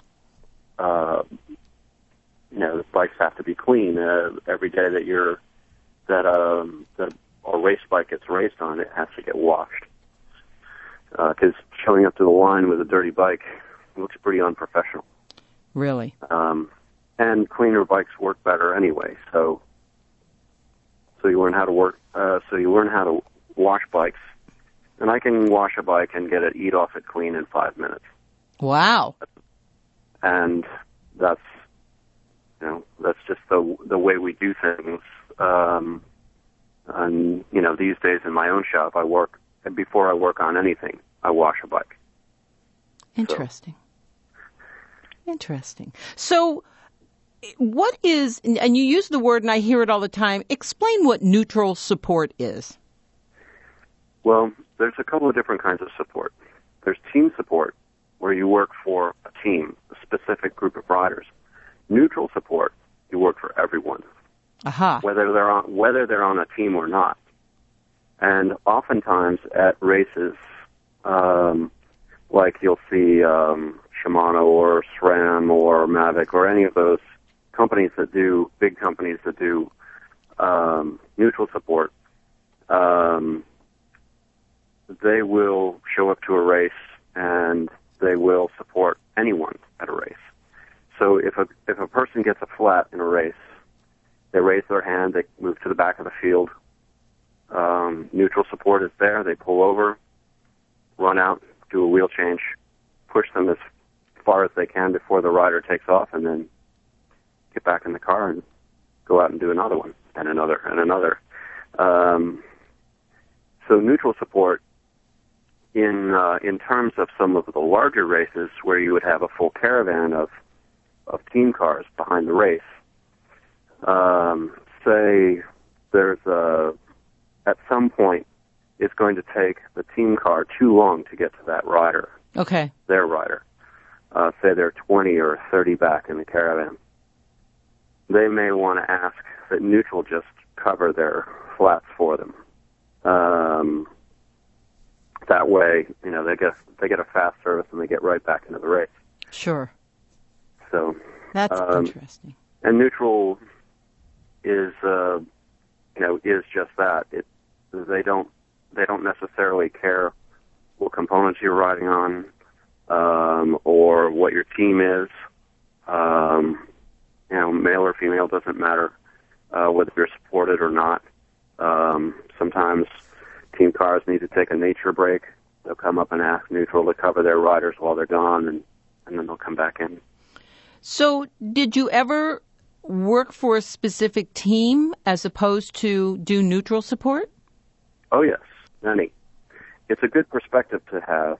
Speaker 7: the bikes have to be clean every day that a race bike gets raced on. It has to get washed, because showing up to the line with a dirty bike looks pretty unprofessional.
Speaker 2: Really?
Speaker 7: And cleaner bikes work better anyway. So you learn how to work. So you learn how to wash bikes, and I can wash a bike and get it, eat off it clean in 5 minutes.
Speaker 2: Wow.
Speaker 7: And that's just the way we do things. And these days in my own shop, before I work on anything, I wash a bike.
Speaker 2: Interesting. Interesting. So what is, and you use the word and I hear it all the time, explain what neutral support is.
Speaker 7: Well, there's a couple of different kinds of support. There's team support, where you work for a team, a specific group of riders. Neutral support, you work for everyone, whether they're on a team or not. And oftentimes at races, like you'll see Shimano or SRAM or Mavic or any of those companies big companies that do neutral support, they will show up to a race and they will support anyone at a race. So if a person gets a flat in a race, they raise their hand, they move to the back of the field. Neutral support is there. They pull over, run out, do a wheel change, push them as far as they can before the rider takes off, and then get back in the car and go out and do another one, and another, and another. So neutral support, in terms of some of the larger races where you would have a full caravan of team cars behind the race, say there's at some point it's going to take the team car too long to get to that rider.
Speaker 2: Okay.
Speaker 7: Their rider. Say they're 20 or 30 back in the caravan. They may want to ask that neutral just cover their flats for them. That way, they get a fast service and they get right back into the race.
Speaker 2: Sure.
Speaker 7: So
Speaker 2: that's interesting.
Speaker 7: And neutral is just that. They don't necessarily care what components you're riding on, or what your team is. Male or female doesn't matter, whether you're supported or not. Sometimes team cars need to take a nature break. They'll come up and ask neutral to cover their riders while they're gone, and then they'll come back in.
Speaker 2: So did you ever work for a specific team as opposed to do neutral support?
Speaker 7: Oh, yes, many. It's a good perspective to have.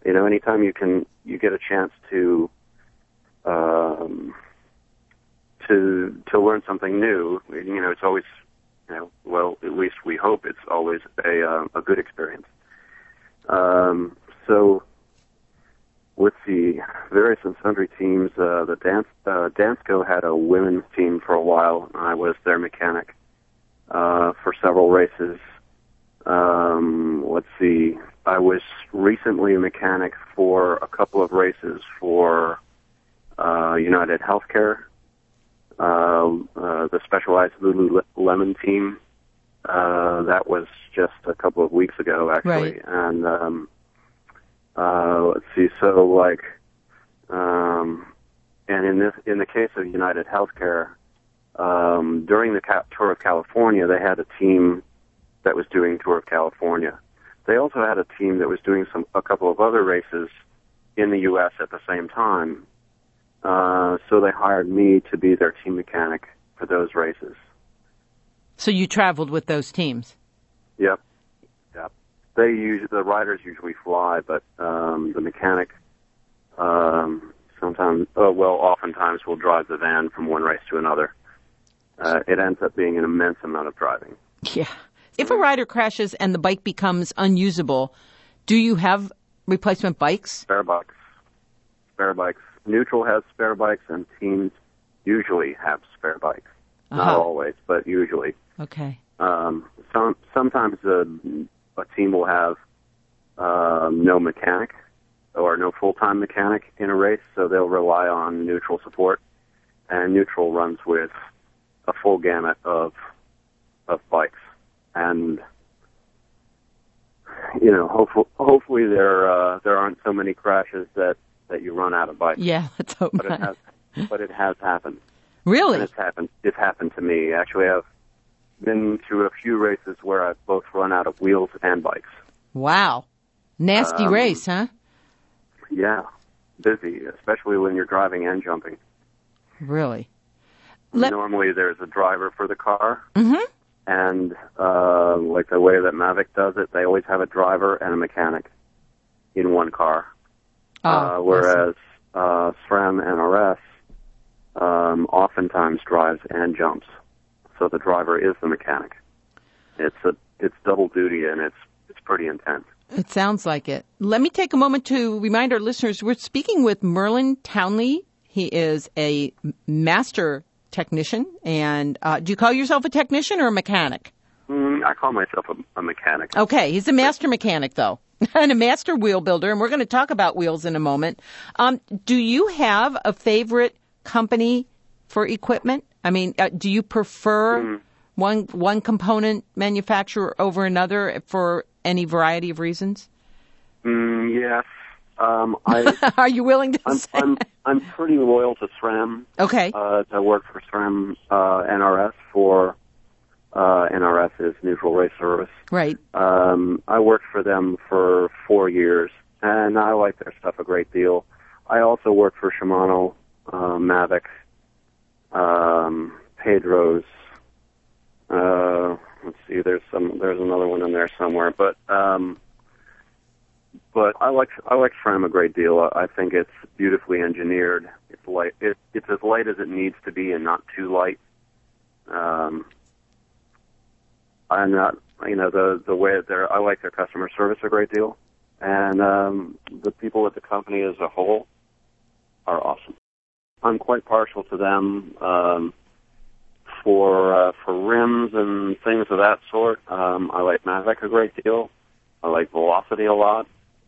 Speaker 7: Anytime you get a chance to to learn something new. It's always, well, at least we hope it's always a good experience. So with the various and sundry teams, the Dansko had a women's team for a while, and I was their mechanic for several races. Let's see, I was recently a mechanic for a couple of races for United Healthcare, the Specialized Lululemon team. That was just a couple of weeks ago, actually.
Speaker 2: Right.
Speaker 7: And let's see, so and in the case of United Healthcare, during the Tour of California, they had a team that was doing Tour of California. They also had a team that was doing a couple of other races in the U.S. at the same time. So they hired me to be their team mechanic for those races.
Speaker 2: So you traveled with those teams?
Speaker 7: Yep. The riders usually fly, but the mechanic oftentimes will drive the van from one race to another. It ends up being an immense amount of driving.
Speaker 2: Yeah. If a rider crashes and the bike becomes unusable, do you have replacement bikes?
Speaker 7: Spare bikes. Neutral has spare bikes, and teams usually have spare bikes. Not always, but usually.
Speaker 2: Okay.
Speaker 7: Sometimes a team will have no mechanic or no full-time mechanic in a race, so they'll rely on neutral support. And neutral runs with a full gamut of bikes. And hopefully there aren't so many crashes that you run out of bikes.
Speaker 2: Yeah, let's hope not.
Speaker 7: But it has happened.
Speaker 2: Really?
Speaker 7: And it's happened to me. Actually, I've been to a few races where I've both run out of wheels and bikes.
Speaker 2: Wow. Nasty race, huh?
Speaker 7: Yeah. Busy, especially when you're driving and jumping.
Speaker 2: Really?
Speaker 7: Normally there's a driver for the car.
Speaker 2: Mm-hmm.
Speaker 7: And like the way that Mavic does it, they always have a driver and a mechanic in one car. Whereas SRAM NRS oftentimes drives and jumps. So the driver is the mechanic. It's double duty, and it's pretty intense.
Speaker 2: It sounds like it. Let me take a moment to remind our listeners we're speaking with Merlin Townley. He is a master technician. And do you call yourself a technician or a mechanic?
Speaker 7: I call myself a mechanic.
Speaker 2: Okay, he's a master mechanic, though, and a master wheel builder, and we're going to talk about wheels in a moment. Do you have a favorite company for equipment? I mean, do you prefer one component manufacturer over another for any variety of reasons?
Speaker 7: Yes.
Speaker 2: Are you willing to say?
Speaker 7: I'm pretty loyal to SRAM.
Speaker 2: Okay.
Speaker 7: I work for SRAM NRS for NRS is Neutral Race Service.
Speaker 2: Right.
Speaker 7: I worked for them for 4 years, and I like their stuff a great deal. I also work for Shimano, Mavic, Pedro's. Let's see, there's another one in there somewhere, but I like SRAM a great deal. I think it's beautifully engineered. It's light. It's as light as it needs to be, and not too light. I'm not, the way that I like their customer service a great deal, and the people at the company as a whole are awesome. I'm quite partial to them for rims and things of that sort. I like Mavic a great deal. I like Velocity a lot.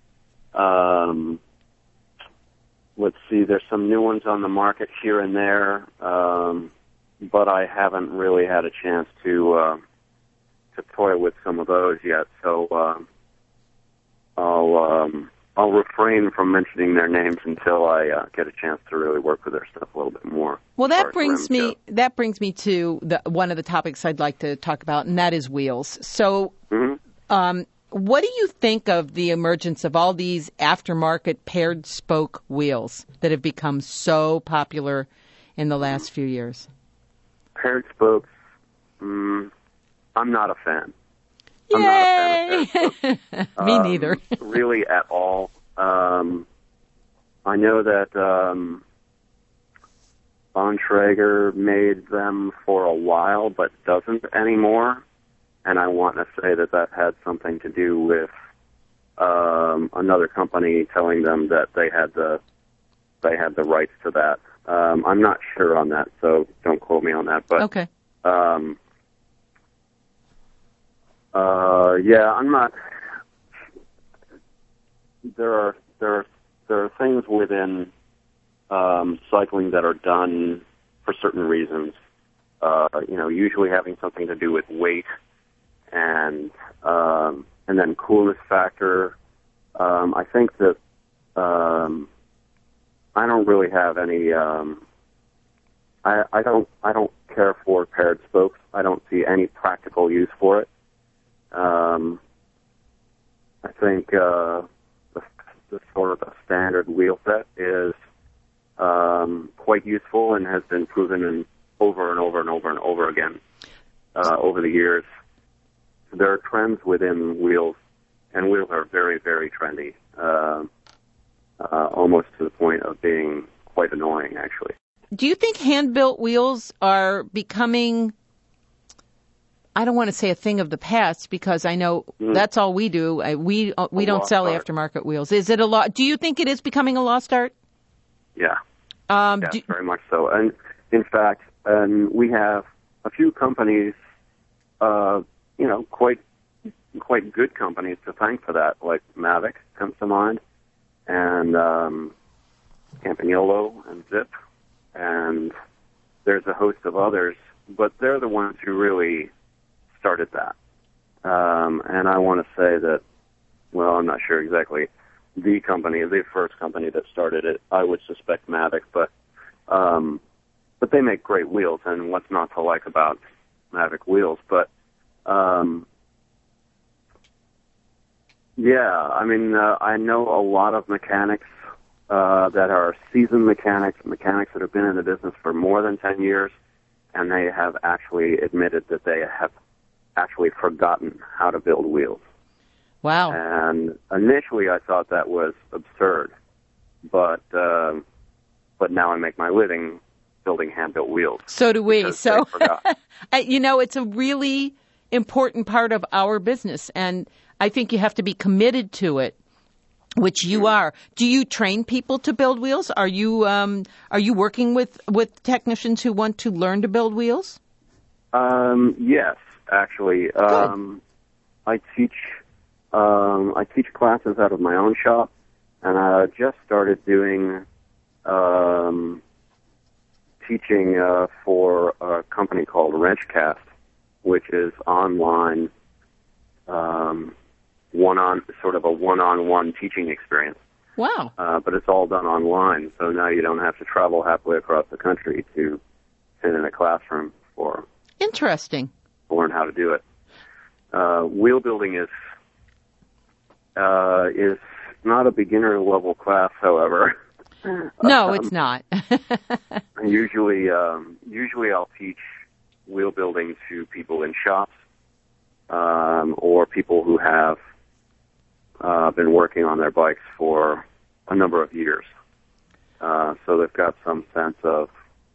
Speaker 7: Let's see, there's some new ones on the market here and there, but I haven't really had a chance to toy with some of those yet. So I'll refrain from mentioning their names until I get a chance to really work with their stuff a little bit more.
Speaker 2: Well, that brings me to one of the topics I'd like to talk about, and that is wheels. So, what do you think of the emergence of all these aftermarket paired spoke wheels that have become so popular in the last few years?
Speaker 7: Paired spokes, I'm not a fan.
Speaker 2: Yay!
Speaker 7: I'm not a fan of paired spokes.
Speaker 2: Me neither.
Speaker 7: Really at all. I know that Bontrager made them for a while, but doesn't anymore. And I want to say that had something to do with another company telling them that they had the rights to that. I'm not sure on that, so don't quote me on that. But
Speaker 2: okay.
Speaker 7: Yeah, I'm not. There are things within cycling that are done for certain reasons. Usually having something to do with weight and then coolness factor. I think that I don't really have any. I don't care for paired spokes. I don't see any practical use for it. I think the sort of a standard wheel set is quite useful and has been proven over and over and over and over again over the years. There are trends within wheels, and wheels are very, very trendy, almost to the point of being quite annoying, actually.
Speaker 2: Do you think hand-built wheels are becoming, I don't want to say a thing of the past, because I know that's all we do. We don't sell aftermarket wheels. Is it a lot? Do you think it is becoming a lost art?
Speaker 7: Yeah. Very much so. And in fact, we have a few companies, quite good companies to thank for that, like Mavic comes to mind, and Campagnolo and Zip, and there's a host of others, but they're the ones who really started that. And I want to say that, well, I'm not sure exactly the first company that started it. I would suspect Mavic, but they make great wheels, and what's not to like about Mavic wheels? But I know a lot of mechanics that are seasoned mechanics that have been in the business for more than 10 years, and they have actually admitted that they have actually forgotten how to build wheels.
Speaker 2: Wow.
Speaker 7: And initially I thought that was absurd, but now I make my living building hand-built wheels.
Speaker 2: So do we. So, it's a really important part of our business, and I think you have to be committed to it, which you are. Do you train people to build wheels? Are you working with technicians who want to learn to build wheels?
Speaker 7: Yes, actually. I teach classes out of my own shop, and I just started doing teaching for a company called WrenchCast, which is online, one-on-one teaching experience.
Speaker 2: Wow.
Speaker 7: But it's all done online, so now you don't have to travel halfway across the country to sit in a classroom for
Speaker 2: interesting.
Speaker 7: Learn how to do it. Wheel building is not a beginner level class, however.
Speaker 2: No, it's not.
Speaker 7: Usually I'll teach wheel building to people in shops, or people who have been working on their bikes for a number of years. So they've got some sense of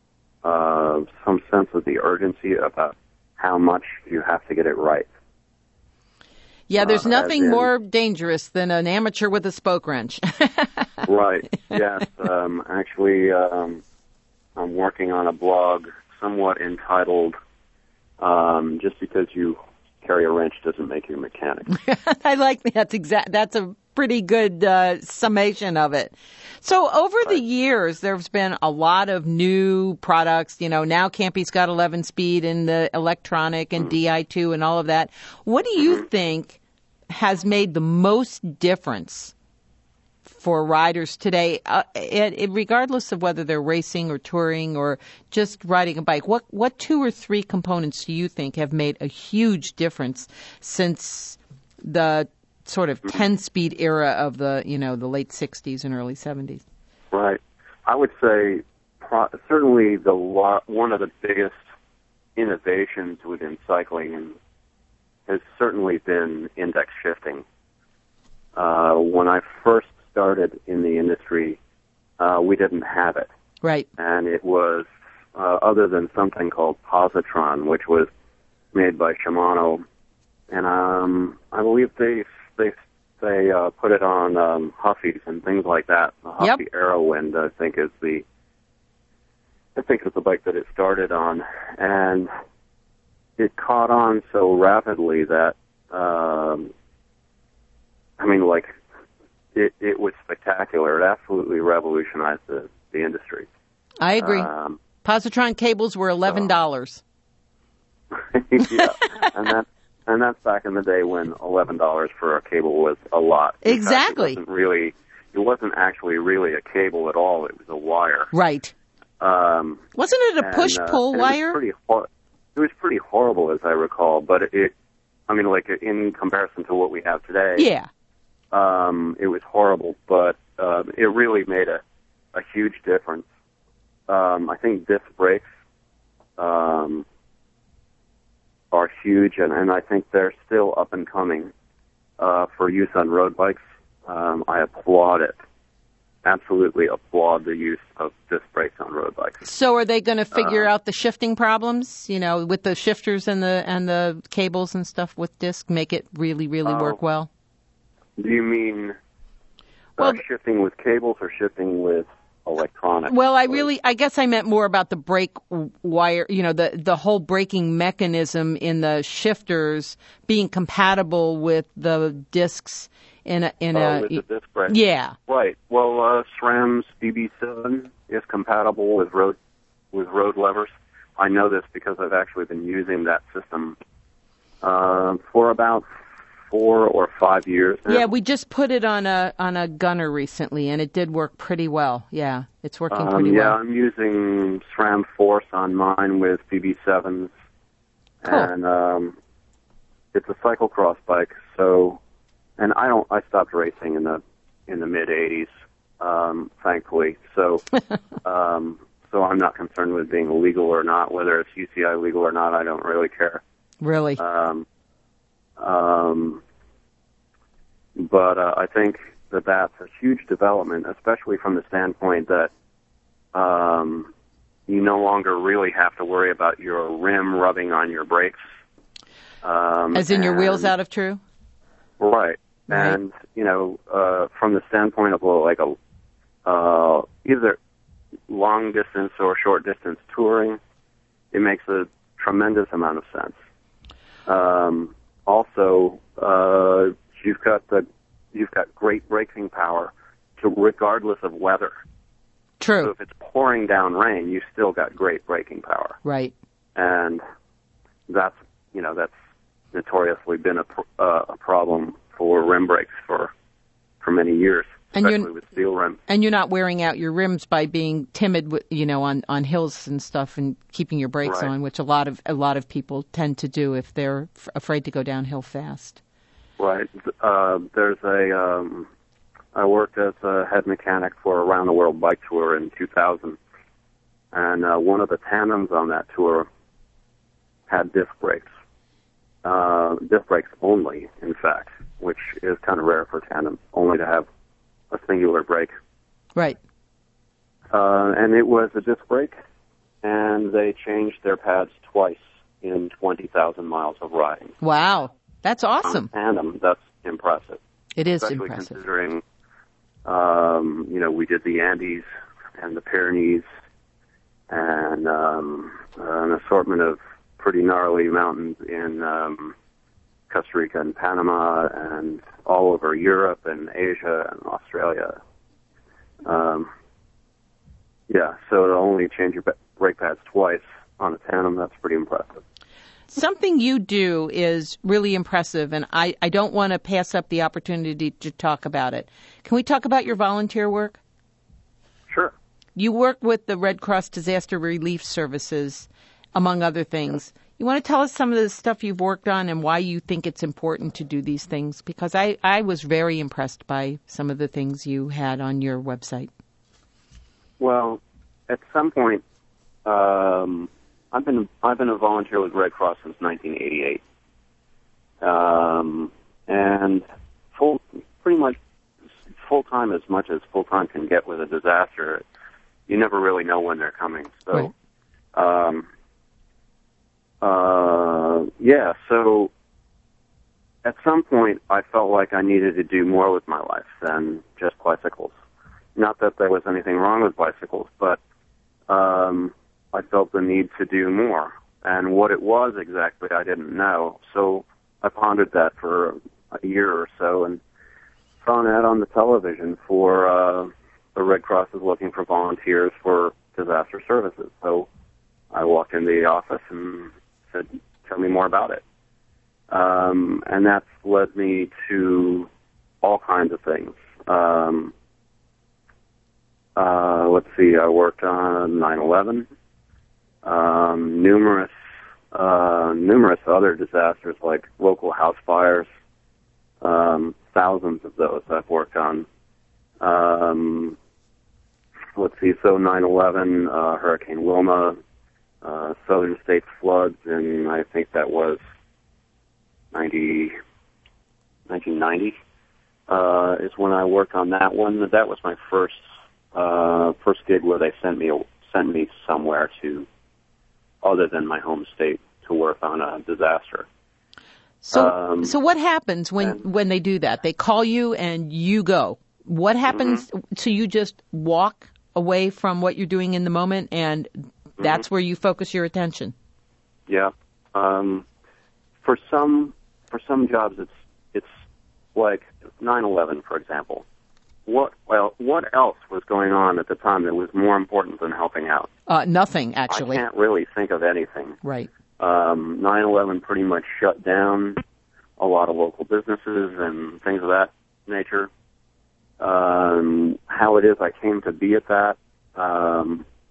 Speaker 7: the urgency about how much you have to get it right.
Speaker 2: Yeah, there's nothing more dangerous than an amateur with a spoke wrench.
Speaker 7: Right. Yes. Actually, I'm working on a blog somewhat entitled "Just Because You Carry a Wrench Doesn't Make You a Mechanic."
Speaker 2: I like that. That's a pretty good summation of it. So over the years, there's been a lot of new products. Now Campy's got 11-speed and the electronic and Di2 and all of that. What do you think has made the most difference for riders today, regardless of whether they're racing or touring or just riding a bike? What 2 or 3 components do you think have made a huge difference since the sort of 10-speed era of the late 60s and early 70s?
Speaker 7: Right. I would say certainly one of the biggest innovations within cycling has certainly been index shifting. When I first started in the industry, we didn't have it.
Speaker 2: Right.
Speaker 7: And it was other than something called Positron, which was made by Shimano, and I believe they put it on Huffy's and things like that. The Huffy Arrowwind, I think is the bike that it started on, and it caught on so rapidly that it was spectacular. It absolutely revolutionized the industry.
Speaker 2: I agree. Positron cables were $11.
Speaker 7: Yeah, and that's back in the day when $11 for a cable was a lot.
Speaker 2: Exactly.
Speaker 7: In fact, it wasn't actually really a cable at all. It was a wire.
Speaker 2: Right. Wasn't it a push-pull wire?
Speaker 7: It was pretty horrible, as I recall. But in comparison to what we have today,
Speaker 2: yeah,
Speaker 7: it was horrible. But it really made a huge difference. I think disc brakes are huge, and I think they're still up and coming for use on road bikes. I applaud it. Absolutely applaud the use of disc brakes on road bikes.
Speaker 2: So are they going to figure out the shifting problems, with the shifters and the cables and stuff with disc, make it really, really work well?
Speaker 7: Do you mean shifting with cables or shifting with electronics?
Speaker 2: Well, I guess I meant more about the brake wire, the whole braking mechanism in the shifters being compatible with the discs with
Speaker 7: the disc brake.
Speaker 2: Yeah.
Speaker 7: Right. Well, SRAM's BB7 is compatible with road levers. I know this because I've actually been using that system for about 4 or 5 years now.
Speaker 2: Yeah, we just put it on a gunner recently, and it did work pretty well. Yeah, it's working pretty well.
Speaker 7: Yeah, I'm using SRAM Force on mine with BB7s,
Speaker 2: cool.
Speaker 7: And it's a cyclocross bike. So, and I stopped racing in the mid '80s, thankfully. So, so I'm not concerned with being legal or not, whether it's UCI legal or not. I don't really care.
Speaker 2: Really.
Speaker 7: But I think that's a huge development, especially from the standpoint that you no longer really have to worry about your rim rubbing on your brakes.
Speaker 2: As in your wheels out of true?
Speaker 7: Right. And, from the standpoint of either long distance or short distance touring, it makes a tremendous amount of sense. Also, you've got great braking power regardless of weather.
Speaker 2: True.
Speaker 7: So if it's pouring down rain, you've still got great braking power.
Speaker 2: Right.
Speaker 7: And that's notoriously been a problem for rim brakes for many years, especially with steel rims.
Speaker 2: And you're not wearing out your rims by being timid, on hills and stuff, and keeping your brakes on, which a lot of people tend to do if they're afraid to go downhill fast.
Speaker 7: Right. I worked as a head mechanic for a Around the World Bike Tour in 2000, and one of the tandems on that tour had disc brakes only, in fact, which is kind of rare for tandems, only to have a singular brake.
Speaker 2: Right.
Speaker 7: And it was a disc brake, and they changed their pads twice in 20,000 miles of riding.
Speaker 2: Wow. That's awesome.
Speaker 7: On tandem, that's impressive.
Speaker 2: It is
Speaker 7: especially
Speaker 2: impressive.
Speaker 7: Considering, we did the Andes and the Pyrenees and an assortment of pretty gnarly mountains in Costa Rica and Panama and all over Europe and Asia and Australia. So to only change your brake pads twice on a tandem, that's pretty impressive.
Speaker 2: Something you do is really impressive, and I don't want to pass up the opportunity to talk about it. Can we talk about your volunteer work?
Speaker 7: Sure.
Speaker 2: You work with the Red Cross Disaster Relief Services, among other things. You want to tell us some of the stuff you've worked on and why you think it's important to do these things? Because I was very impressed by some of the things you had on your website. Well,
Speaker 7: at some point, I've been a volunteer with Red Cross since 1988, and pretty much full time, as much as full time can get with a disaster. You never really know when they're coming. So, So at some point I felt like I needed to do more with my life than just bicycles. Not that there was anything wrong with bicycles, but I felt the need to do more. And what it was exactly, I didn't know. So I pondered that for a year or so and saw an ad on the television for the Red Cross is looking for volunteers for disaster services. So I walked into the office and said, tell me more about it. And that's led me to all kinds of things. Let's see, I worked on 9/11, numerous other disasters like local house fires, thousands of those I've worked on. Let's see, so 9/11, Hurricane Wilma, Southern States floods, and I think that was 1990 is when I worked on that one. That was my first gig where they sent me somewhere to, other than my home state, to work on a disaster.
Speaker 2: So what happens when they do that? They call you and you go. What happens? Mm-hmm. So you just walk away from what you're doing in the moment, and that's where you focus your attention.
Speaker 7: Yeah. For some jobs, it's like 9/11, for example. What else was going on at the time that was more important than helping out?
Speaker 2: Nothing, actually.
Speaker 7: I can't really think of anything.
Speaker 2: Right.
Speaker 7: 9/11 pretty much shut down a lot of local businesses and things of that nature. How it is I came to be at that, I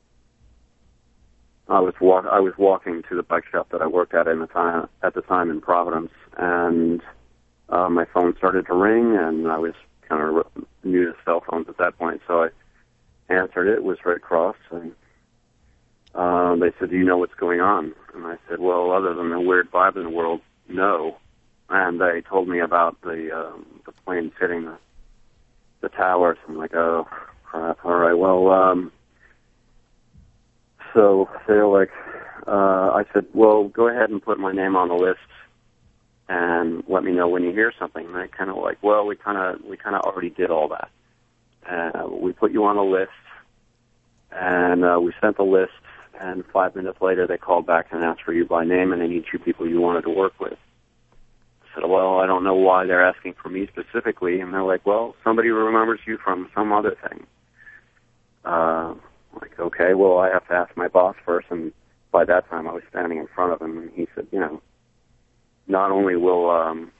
Speaker 7: was walking to the bike shop that I worked at the time in Providence, and my phone started to ring, and I was kind of new to cell phones at that point, so I answered it. It was Red Cross, and they said, do you know what's going on? And I said, well, other than the weird vibe in the world, no. And they told me about the planes hitting the towers. I'm like, oh, crap, all right, well, so they're like, I said, well, go ahead and put my name on the list and let me know when you hear something. And they kind of like, well, we kind of already did all that. We put you on a list, and we sent the list, and 5 minutes later they called back and asked for you by name, and they need 2 people you wanted to work with. I said, well, I don't know why they're asking for me specifically. And they're like, well, somebody remembers you from some other thing. Like, okay, well, I have to ask my boss first. And by that time I was standing in front of him, and he said, you know, not only will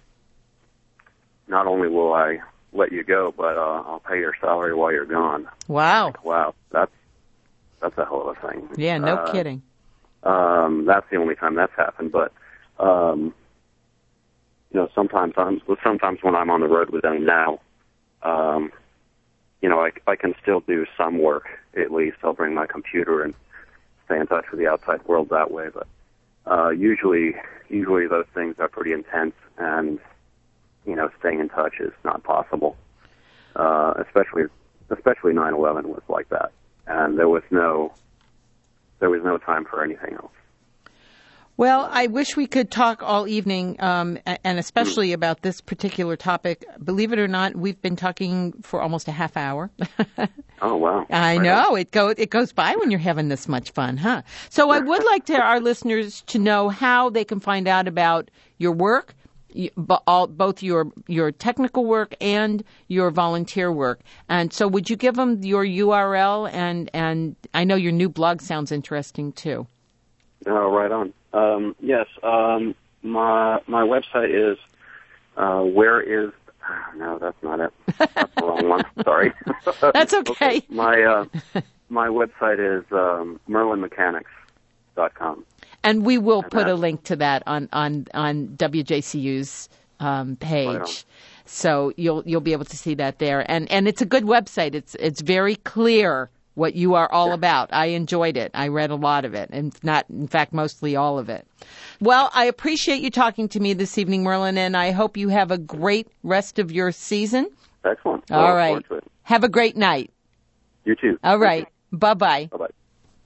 Speaker 7: I let you go, but I'll pay your salary while you're gone.
Speaker 2: Wow.
Speaker 7: Like, wow, that's a hell of a thing.
Speaker 2: Yeah, no kidding.
Speaker 7: That's the only time that's happened, but you know, sometimes when I'm on the road with them now, you know, I can still do some work at least. I'll bring my computer and stay in touch with the outside world that way, but usually those things are pretty intense, and you know, staying in touch is not possible. Especially 9/11 was like that, and there was no time for anything else.
Speaker 2: Well, I wish we could talk all evening, and especially about this particular topic. Believe it or not, we've been talking for almost a half hour.
Speaker 7: Oh, wow.
Speaker 2: I know. It goes by when you're having this much fun, huh? So I would like our listeners to know how they can find out about your work, both your technical work and your volunteer work. And so would you give them your URL? And I know your new blog sounds interesting, too.
Speaker 7: Oh, right on. Yes, my website is where is. No, that's not it. That's the wrong one. Sorry.
Speaker 2: That's okay.
Speaker 7: My website is merlinmechanics.com.
Speaker 2: And we will put a link to that on WJCU's page. Right, so you'll be able to see that there. And it's a good website. It's very clear what you are all about. I enjoyed it. I read a lot of it, and in fact, mostly all of it. Well, I appreciate you talking to me this evening, Merlin, and I hope you have a great rest of your season.
Speaker 7: Excellent.
Speaker 2: All right. Have a great night.
Speaker 7: You too.
Speaker 2: All right. Bye-bye.
Speaker 7: Bye-bye.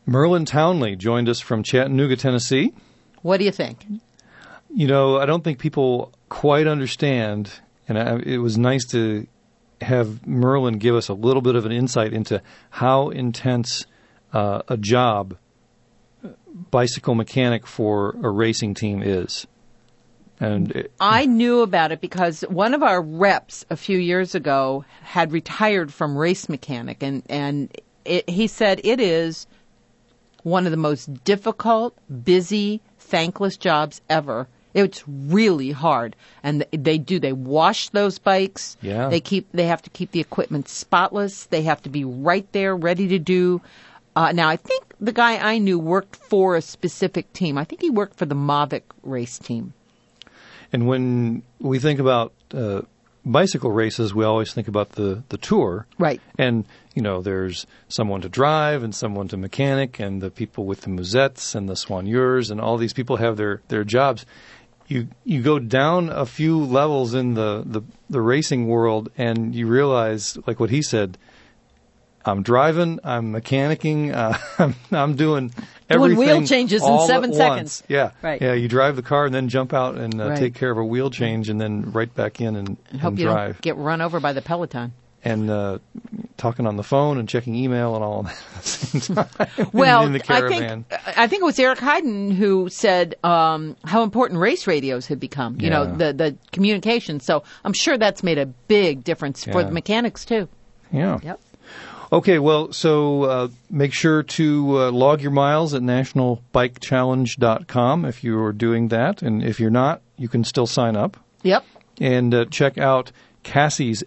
Speaker 3: Merlin Townley joined us from Chattanooga, Tennessee.
Speaker 2: What do you think?
Speaker 3: You know, I don't think people quite understand, and it was nice to have Merlin give us a little bit of an insight into how intense a job bicycle mechanic for a racing team is. And
Speaker 2: I knew about it because one of our reps a few years ago had retired from race mechanic, and he said it is one of the most difficult, busy, thankless jobs ever. It's really hard, and they wash those bikes.
Speaker 3: Yeah.
Speaker 2: They have to keep the equipment spotless. They have to be right there, ready to do. Now, I think the guy I knew worked for a specific team. I think he worked for the Mavic race team.
Speaker 3: And when we think about bicycle races, we always think about the tour.
Speaker 2: Right.
Speaker 3: And, you know, there's someone to drive and someone to mechanic and the people with the Musettes and the Soigneurs, and all these people have their jobs. You go down a few levels in the racing world and you realize, like what he said, I'm driving, I'm mechanicking, I'm doing everything.
Speaker 2: Doing wheel changes in 7 seconds.
Speaker 3: Yeah.
Speaker 2: Right.
Speaker 3: Yeah, you drive the car and then jump out and take care of a wheel change and then right back in and
Speaker 2: hope you
Speaker 3: drive.
Speaker 2: don't get run over by the Peloton.
Speaker 3: And talking on the phone and checking email and all of that at the same time.
Speaker 2: Well,
Speaker 3: in the caravan.
Speaker 2: I think it was Eric Heiden who said how important race radios had become, you know, the communication. So I'm sure that's made a big difference for the mechanics, too.
Speaker 3: Yeah.
Speaker 2: Yep.
Speaker 3: Okay, well, so make sure to log your miles at nationalbikechallenge.com if you're doing that. And if you're not, you can still sign up.
Speaker 2: Yep.
Speaker 3: And check out Cassie's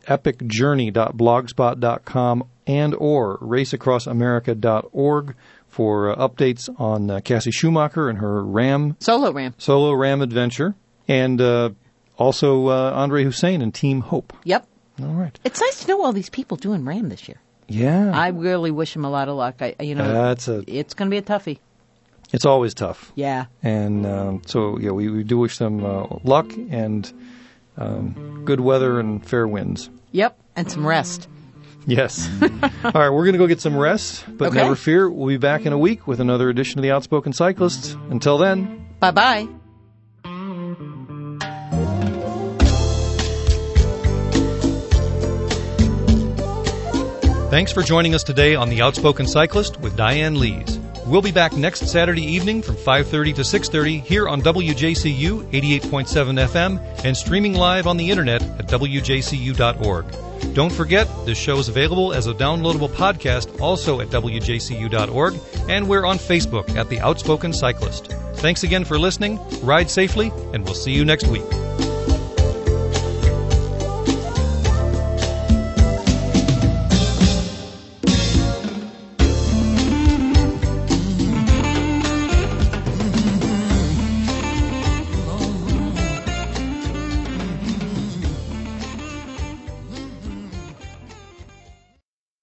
Speaker 3: epicjourney.blogspot.com and or raceacrossamerica.org for updates on Cassie Schumacher and her solo ram adventure. And also Andre Hussein and Team Hope.
Speaker 2: Yep.
Speaker 3: All right.
Speaker 2: It's nice to know all these people doing ram this year.
Speaker 3: Yeah.
Speaker 2: I really wish him a lot of luck. It's going to be a toughie.
Speaker 3: It's always tough.
Speaker 2: Yeah.
Speaker 3: And so, we do wish them luck and good weather and fair winds.
Speaker 2: Yep. And some rest.
Speaker 3: Yes. All right, we're going to go get some rest, but never fear, we'll be back in a week with another edition of The Outspoken Cyclist. Until then.
Speaker 2: Bye-bye.
Speaker 1: Thanks for joining us today on The Outspoken Cyclist with Diane Lees. We'll be back next Saturday evening from 5:30 to 6:30 here on WJCU 88.7 FM and streaming live on the internet at WJCU.org. Don't forget, this show is available as a downloadable podcast also at WJCU.org, and we're on Facebook at The Outspoken Cyclist. Thanks again for listening, ride safely, and we'll see you next week.